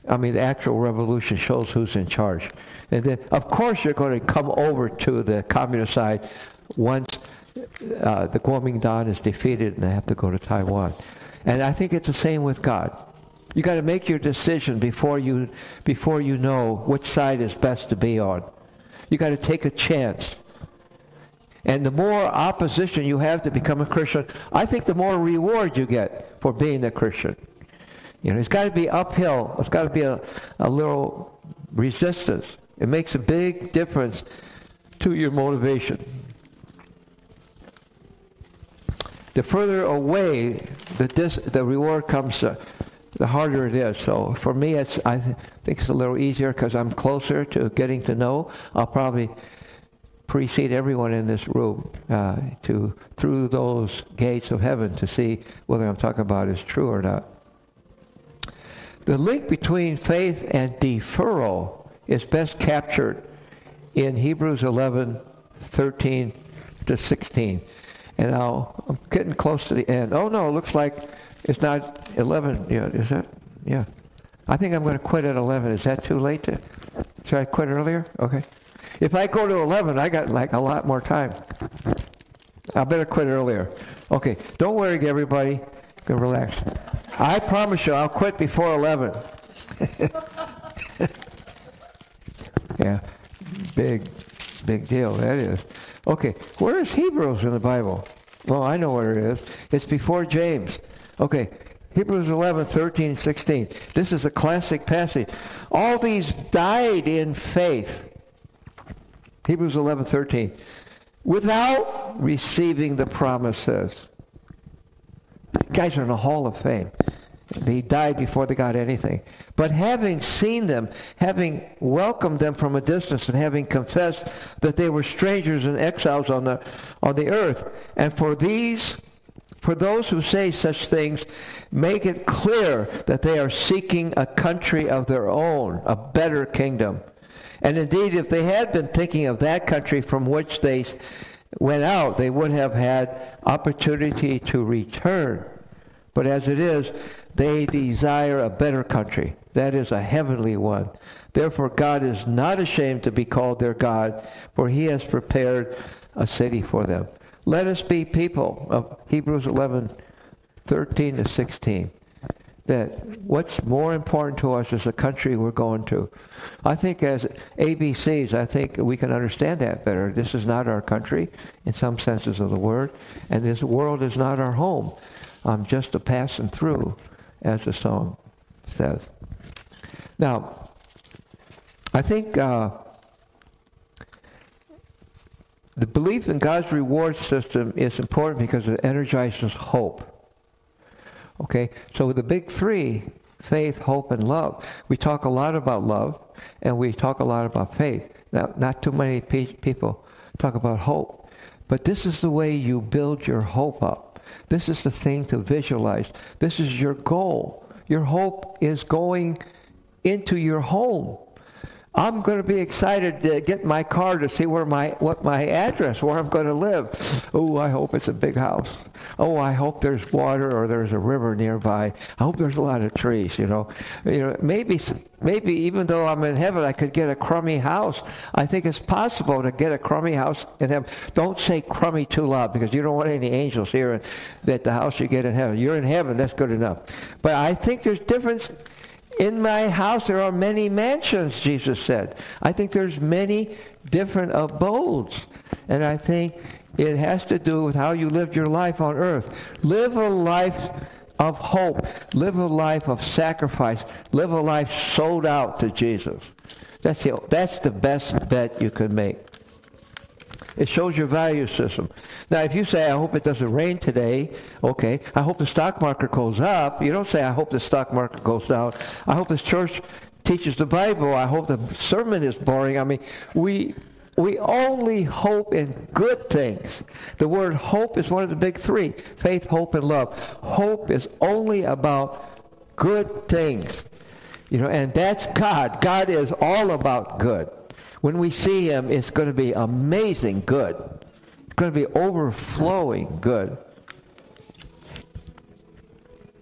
I mean, the actual revolution shows who's in charge. And then, of course, you're going to come over to the communist side once the Kuomintang is defeated and they have to go to Taiwan. And I think it's the same with God. You got to make your decision before you know which side is best to be on. You got to take a chance. And the more opposition you have to become a Christian, I think the more reward you get for being a Christian. You know, it's got to be uphill. It's got to be a little resistance. It makes a big difference to your motivation. The further away the reward comes, the harder it is. So for me, I think it's a little easier because I'm closer to getting to know. I'll probably precede everyone in this room through those gates of heaven to see whether I'm talking about is true or not. The link between faith and deferral is best captured in Hebrews 11:13 to 16. And I'm getting close to the end. Oh no, it looks like it's not 11 yet, is that? Yeah. I think I'm going to quit at 11. Is that too late? Should I quit earlier? Okay. If I go to 11, I got like a lot more time. I better quit earlier. Okay. Don't worry, everybody. Go relax. I promise you, I'll quit before 11. Yeah. Big deal, that is. Okay. Where is Hebrews in the Bible? Well, I know where it is. It's before James. Okay. Hebrews 11:13, 16. This is a classic passage. All these died in faith. Hebrews 11:13. Without receiving the promises. Guys are in the Hall of Fame. They died before they got anything. But having seen them, having welcomed them from a distance, and having confessed that they were strangers and exiles on the earth, and for those who say such things, make it clear that they are seeking a country of their own, a better kingdom. And indeed, if they had been thinking of that country from which they went out, they would have had opportunity to return. But as it is, they desire a better country. That is a heavenly one. Therefore, God is not ashamed to be called their God, for he has prepared a city for them. Let us be people of Hebrews 11:13 to 16. That what's more important to us is the country we're going to. I think as ABCs, I think we can understand that better. This is not our country in some senses of the word, and this world is not our home. I'm just a passing through, as the song says. Now, I think the belief in God's reward system is important because it energizes hope. Okay, so the big three, faith, hope, and love. We talk a lot about love, and we talk a lot about faith. Now, not too many people talk about hope. But this is the way you build your hope up. This is the thing to visualize. This is your goal. Your hope is going into your home. I'm going to be excited to get my car to see what my address, where I'm going to live. Oh, I hope it's a big house. Oh, I hope there's water or there's a river nearby. I hope there's a lot of trees, you know. Maybe even though I'm in heaven, I could get a crummy house. I think it's possible to get a crummy house in heaven. Don't say crummy too loud because you don't want any angels hearing that the house you get in heaven. You're in heaven, that's good enough. But I think there's difference. In my house there are many mansions, Jesus said. I think there's many different abodes. And I think it has to do with how you lived your life on earth. Live a life of hope. Live a life of sacrifice. Live a life sold out to Jesus. That's the best bet you can make. It shows your value system. Now, if you say, I hope it doesn't rain today, okay, I hope the stock market goes up. You don't say, I hope the stock market goes down. I hope this church teaches the Bible. I hope the sermon is boring. I mean, we only hope in good things. The word hope is one of the big three. Faith, hope, and love. Hope is only about good things. And that's God. God is all about good. When we see him, it's going to be amazing good. It's going to be overflowing good.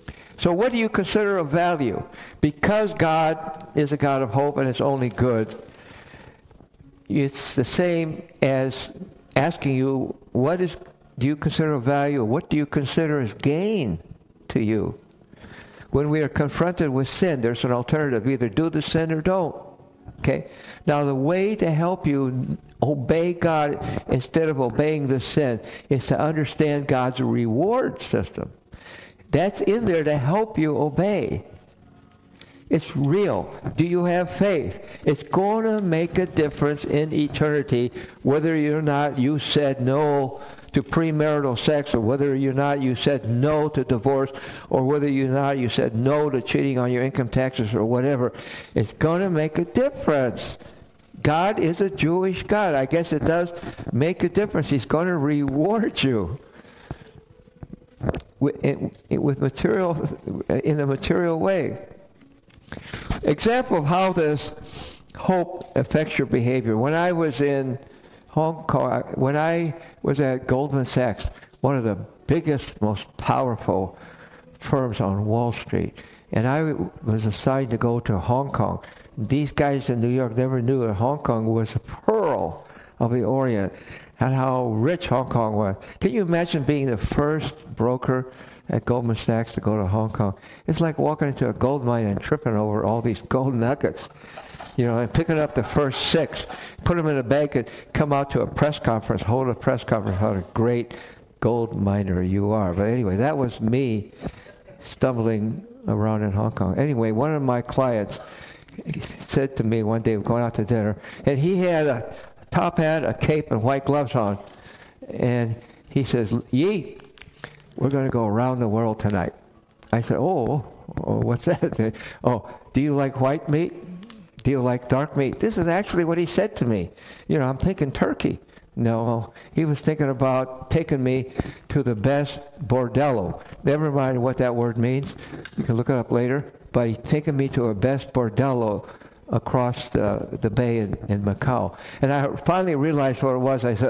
So what do you consider of value? Because God is a God of hope and it's only good, it's the same as asking you, do you consider of value? What do you consider as gain to you? When we are confronted with sin, there's an alternative. Either do the sin or don't. Okay? Now, the way to help you obey God instead of obeying the sin is to understand God's reward system. That's in there to help you obey. It's real. Do you have faith? It's going to make a difference in eternity, whether or not you said no to premarital sex, or whether or not you said no to divorce, or whether or not you said no to cheating on your income taxes or whatever. It's going to make a difference. God is a Jewish God. I guess it does make a difference. He's going to reward you with material, in a material way. Example of how this hope affects your behavior. When I was in Hong Kong, when I was at Goldman Sachs, one of the biggest, most powerful firms on Wall Street, and I was assigned to go to Hong Kong. These guys in New York never knew that Hong Kong was a pearl of the Orient and how rich Hong Kong was. Can you imagine being the first broker at Goldman Sachs to go to Hong Kong? It's like walking into a gold mine and tripping over all these gold nuggets, and picking up the first 6, put them in a bag and come out to a press conference, hold a press conference, what a great gold miner you are. But anyway, that was me stumbling around in Hong Kong. Anyway, one of my clients said to me one day, we're going out to dinner, and he had a top hat, a cape, and white gloves on. And he says, Yi, we're going to go around the world tonight. I said, oh, what's that? Oh, do you like white meat? Do you like dark meat? This is actually what he said to me. I'm thinking turkey. No, he was thinking about taking me to the best bordello. Never mind what that word means. You can look it up later. But he's taking me to a best bordello across the bay in Macau. And I finally realized what it was. I said,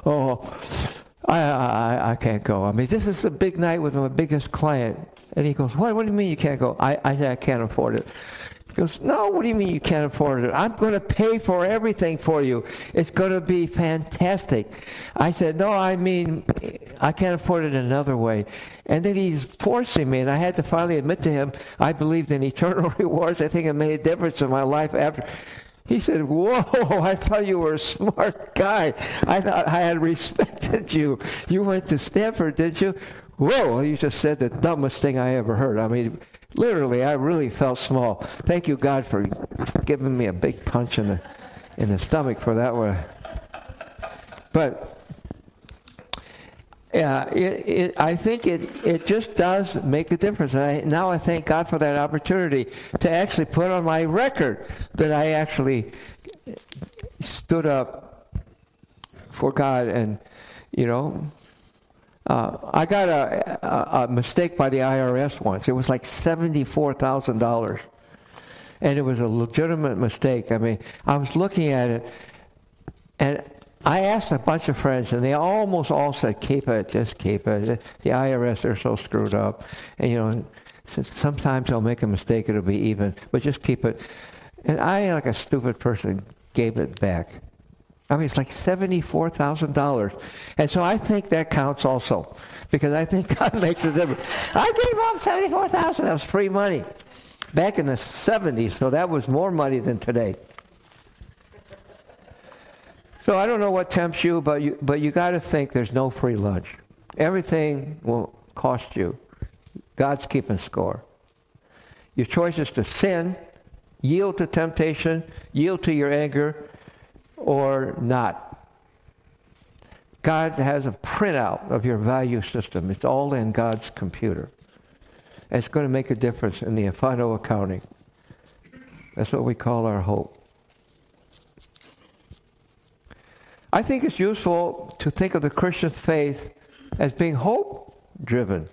I can't go. I mean, this is the big night with my biggest client. And he goes, what do you mean you can't go? I said, I can't afford it. He goes, no, what do you mean you can't afford it? I'm going to pay for everything for you. It's going to be fantastic. I said, no, I mean, I can't afford it another way. And then he's forcing me, and I had to finally admit to him, I believed in eternal rewards. I think it made a difference in my life after. He said, whoa, I thought you were a smart guy. I thought I had respected you. You went to Stanford, did you? Whoa, you just said the dumbest thing I ever heard. I mean, literally, I really felt small. Thank you, God, for giving me a big punch in the stomach for that one. But yeah, I think it just does make a difference. And now I thank God for that opportunity to actually put on my record that I actually stood up for God. And, I got a mistake by the IRS once. It was like $74,000. And it was a legitimate mistake. I mean, I was looking at it, and I asked a bunch of friends, and they almost all said, keep it, just keep it. The IRS, they're so screwed up. And, sometimes they'll make a mistake, it'll be even, but just keep it. And I, like a stupid person, gave it back. I mean, it's like $74,000. And so I think that counts also, because I think God makes a difference. I gave up $74,000. That was free money back in the 70s, so that was more money than today. So I don't know what tempts you, but you got to think there's no free lunch. Everything will cost you. God's keeping score. Your choice is to sin, yield to temptation, yield to your anger, or not. God has a printout of your value system. It's all in God's computer. And it's going to make a difference in the final accounting. That's what we call our hope. I think it's useful to think of the Christian faith as being hope-driven.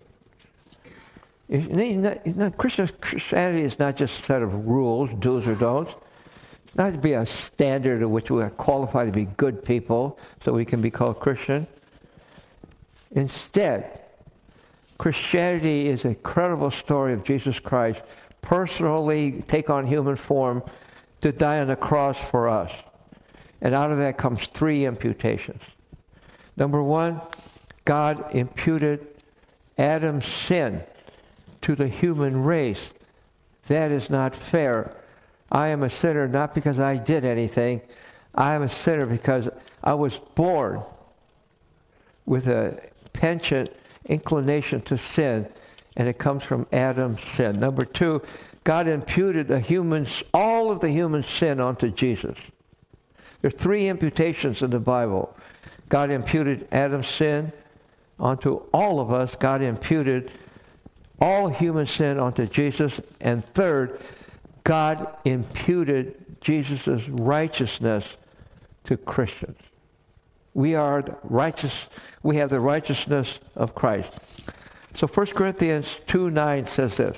Christianity is not just a set of rules, do's or don'ts. It's not to be a standard of which we are qualified to be good people so we can be called Christian. Instead, Christianity is a credible story of Jesus Christ personally take on human form to die on the cross for us. And out of that comes three imputations. Number one, God imputed Adam's sin to the human race. That is not fair. I am a sinner not because I did anything. I am a sinner because I was born with a penchant inclination to sin, and it comes from Adam's sin. Number two, God imputed all of the human sin onto Jesus. There are three imputations in the Bible. God imputed Adam's sin onto all of us. God imputed all human sin onto Jesus. And third, God imputed Jesus' righteousness to Christians. We are righteous. We have the righteousness of Christ. So 1 Corinthians 2:9 says this.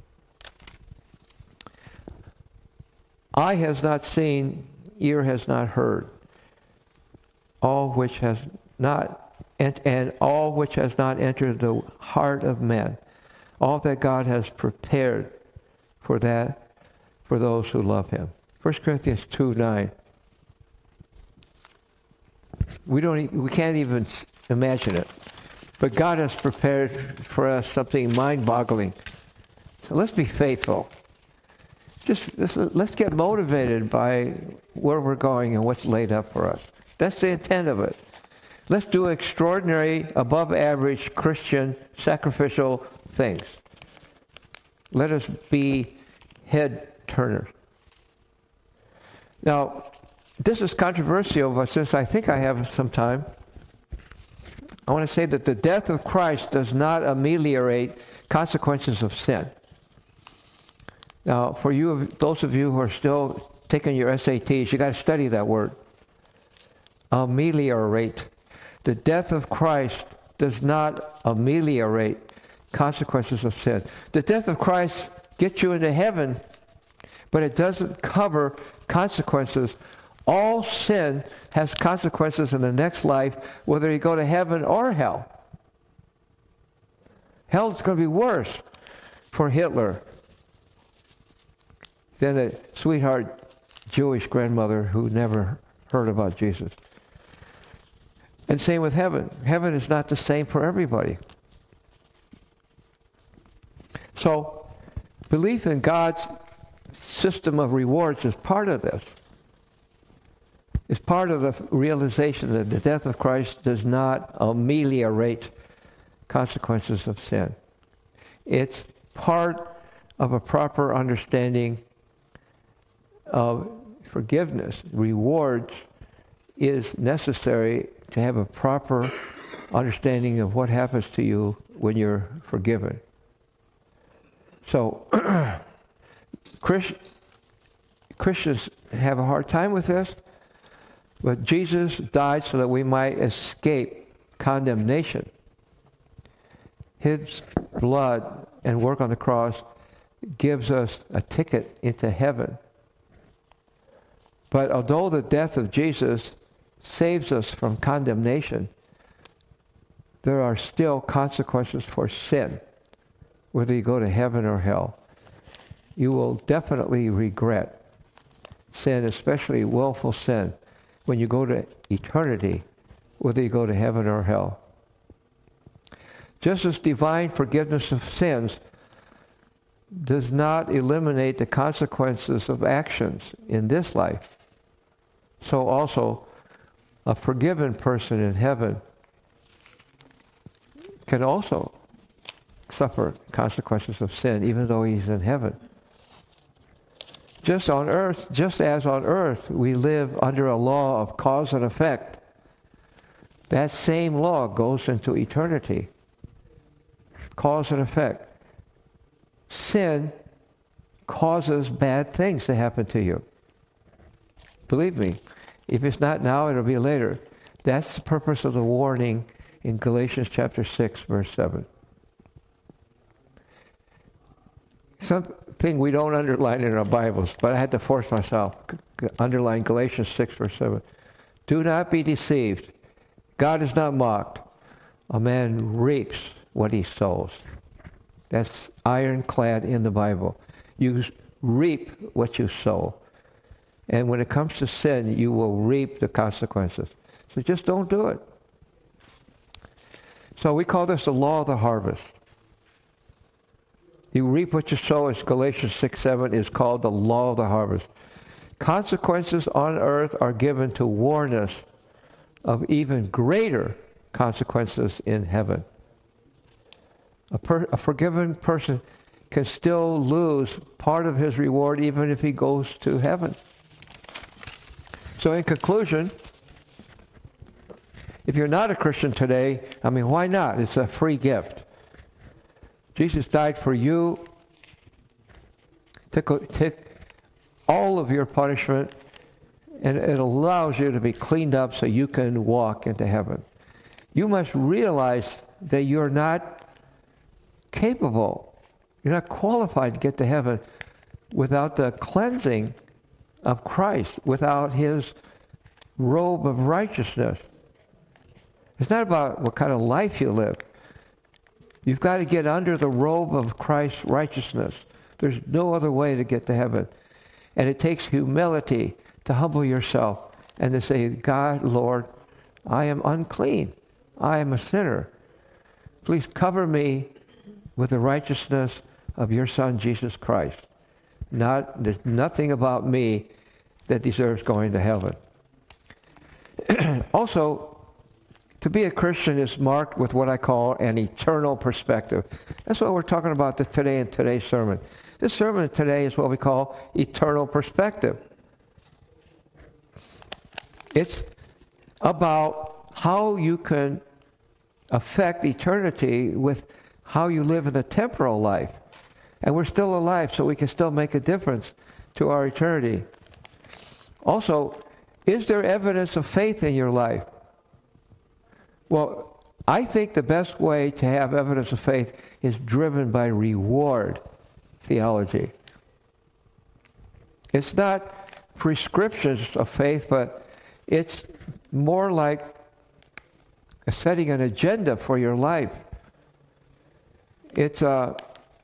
Eye has not seen, ear has not heard, all which has not, and all which has not entered the heart of man, all that God has prepared for those who love him. 1 Corinthians 2:9. We can't even imagine it. But God has prepared for us something mind-boggling. So let's be faithful. Let's get motivated by where we're going and what's laid up for us. That's the intent of it. Let's do extraordinary, above-average Christian sacrificial things. Let us be head-turners. Now, this is controversial, but since I think I have some time, I want to say that the death of Christ does not ameliorate consequences of sin. Now, for you, those of you who are still taking your SATs, you got to study that word. Ameliorate. The death of Christ does not ameliorate consequences of sin. The death of Christ gets you into heaven, but it doesn't cover consequences. All sin has consequences in the next life, whether you go to heaven or hell. Hell is going to be worse for Hitler than a sweetheart Jewish grandmother who never heard about Jesus. And same with heaven. Heaven is not the same for everybody. So, belief in God's system of rewards is part of this. It's part of the realization that the death of Christ does not ameliorate consequences of sin. It's part of a proper understanding of forgiveness. Rewards is necessary to have a proper understanding of what happens to you when you're forgiven. So, Christians have a hard time with this, but Jesus died so that we might escape condemnation. His blood and work on the cross gives us a ticket into heaven. But although the death of Jesus saves us from condemnation, there are still consequences for sin, whether you go to heaven or hell. You will definitely regret sin, especially willful sin, when you go to eternity, whether you go to heaven or hell. Just as divine forgiveness of sins does not eliminate the consequences of actions in this life, so also a forgiven person in heaven can also suffer consequences of sin, even though he's in heaven. Just as on earth we live under a law of cause and effect, that same law goes into eternity. Cause and effect. Sin causes bad things to happen to you. Believe me, if it's not now, it'll be later. That's the purpose of the warning in Galatians chapter 6, verse 7. Something we don't underline in our Bibles, but I had to force myself to underline Galatians 6, verse 7. Do not be deceived. God is not mocked. A man reaps what he sows. That's ironclad in the Bible. You reap what you sow. And when it comes to sin, you will reap the consequences. So just don't do it. So we call this the law of the harvest. You reap what you sow, as Galatians 6:7 is called the law of the harvest. Consequences on earth are given to warn us of even greater consequences in heaven. A forgiven person can still lose part of his reward even if he goes to heaven. So in conclusion, if you're not a Christian today, why not? It's a free gift. Jesus died for you, took all of your punishment, and it allows you to be cleaned up so you can walk into heaven. You must realize that you're not capable, you're not qualified to get to heaven without the cleansing of Christ, without his robe of righteousness. It's not about what kind of life you live. You've got to get under the robe of Christ's righteousness. There's no other way to get to heaven. And it takes humility to humble yourself and to say, God, Lord, I am unclean. I am a sinner. Please cover me with the righteousness of your Son, Jesus Christ. There's nothing about me that deserves going to heaven. Also, to be a Christian is marked with what I call an eternal perspective. That's what we're talking about today in today's sermon. This sermon today is what we call eternal perspective. It's about how you can affect eternity with how you live in the temporal life. And we're still alive, so we can still make a difference to our eternity. Also, is there evidence of faith in your life? Well, I think the best way to have evidence of faith is driven by reward theology. It's not prescriptions of faith, but it's more like setting an agenda for your life. It's a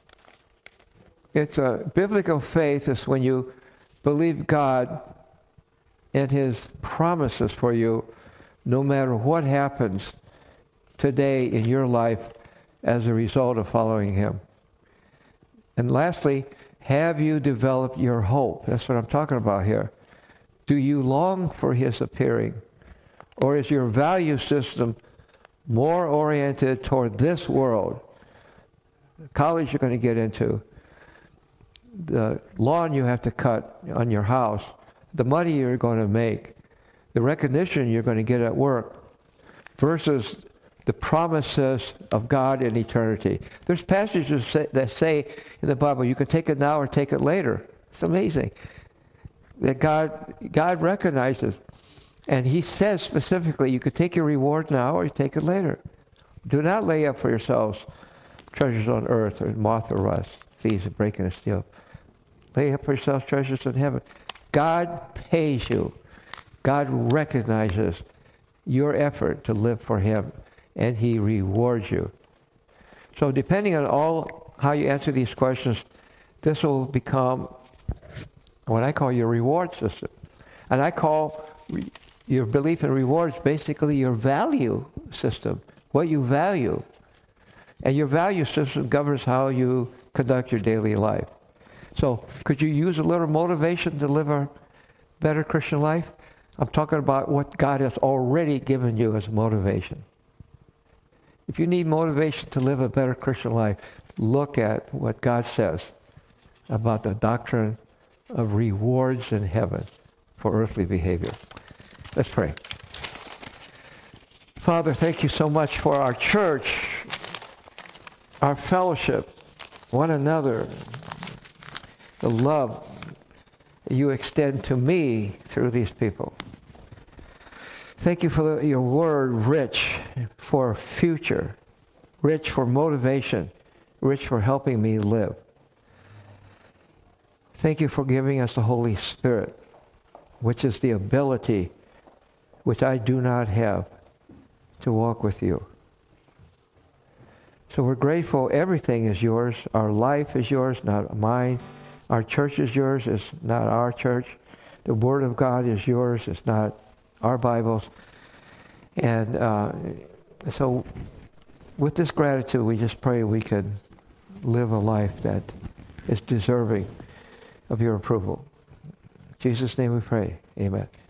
biblical faith is when you believe God and his promises for you, no matter what happens today in your life as a result of following him. And lastly, have you developed your hope? That's what I'm talking about here. Do you long for his appearing? Or is your value system more oriented toward this world? The college you're going to get into, the lawn you have to cut on your house, the money you're going to make, the recognition you're going to get at work, versus the promises of God in eternity. There's passages that say in the Bible, you can take it now or take it later. It's amazing that God recognizes. And he says specifically, you could take your reward now or you take it later. Do not lay up for yourselves treasures on earth, or moth or rust, thieves and break in and steal. Lay up for yourselves treasures in heaven. God pays you. God recognizes your effort to live for him, and he rewards you. So depending on how you answer these questions, this will become what I call your reward system. And I call your belief in rewards basically your value system, what you value. And your value system governs how you conduct your daily life. So could you use a little motivation to live a better Christian life? I'm talking about what God has already given you as motivation. If you need motivation to live a better Christian life, look at what God says about the doctrine of rewards in heaven for earthly behavior. Let's pray. Father, thank you so much for our church, our fellowship, one another, the love that you extend to me through these people. Thank you for your word, rich for future, rich for motivation, rich for helping me live. Thank you for giving us the Holy Spirit, which is the ability which I do not have to walk with you. So we're grateful. Everything is yours. Our life is yours, not mine. Our church is yours. It's not our church. The Word of God is yours. It's not our Bibles. And so with this gratitude, we just pray we can live a life that is deserving of your approval. In Jesus' name we pray. Amen.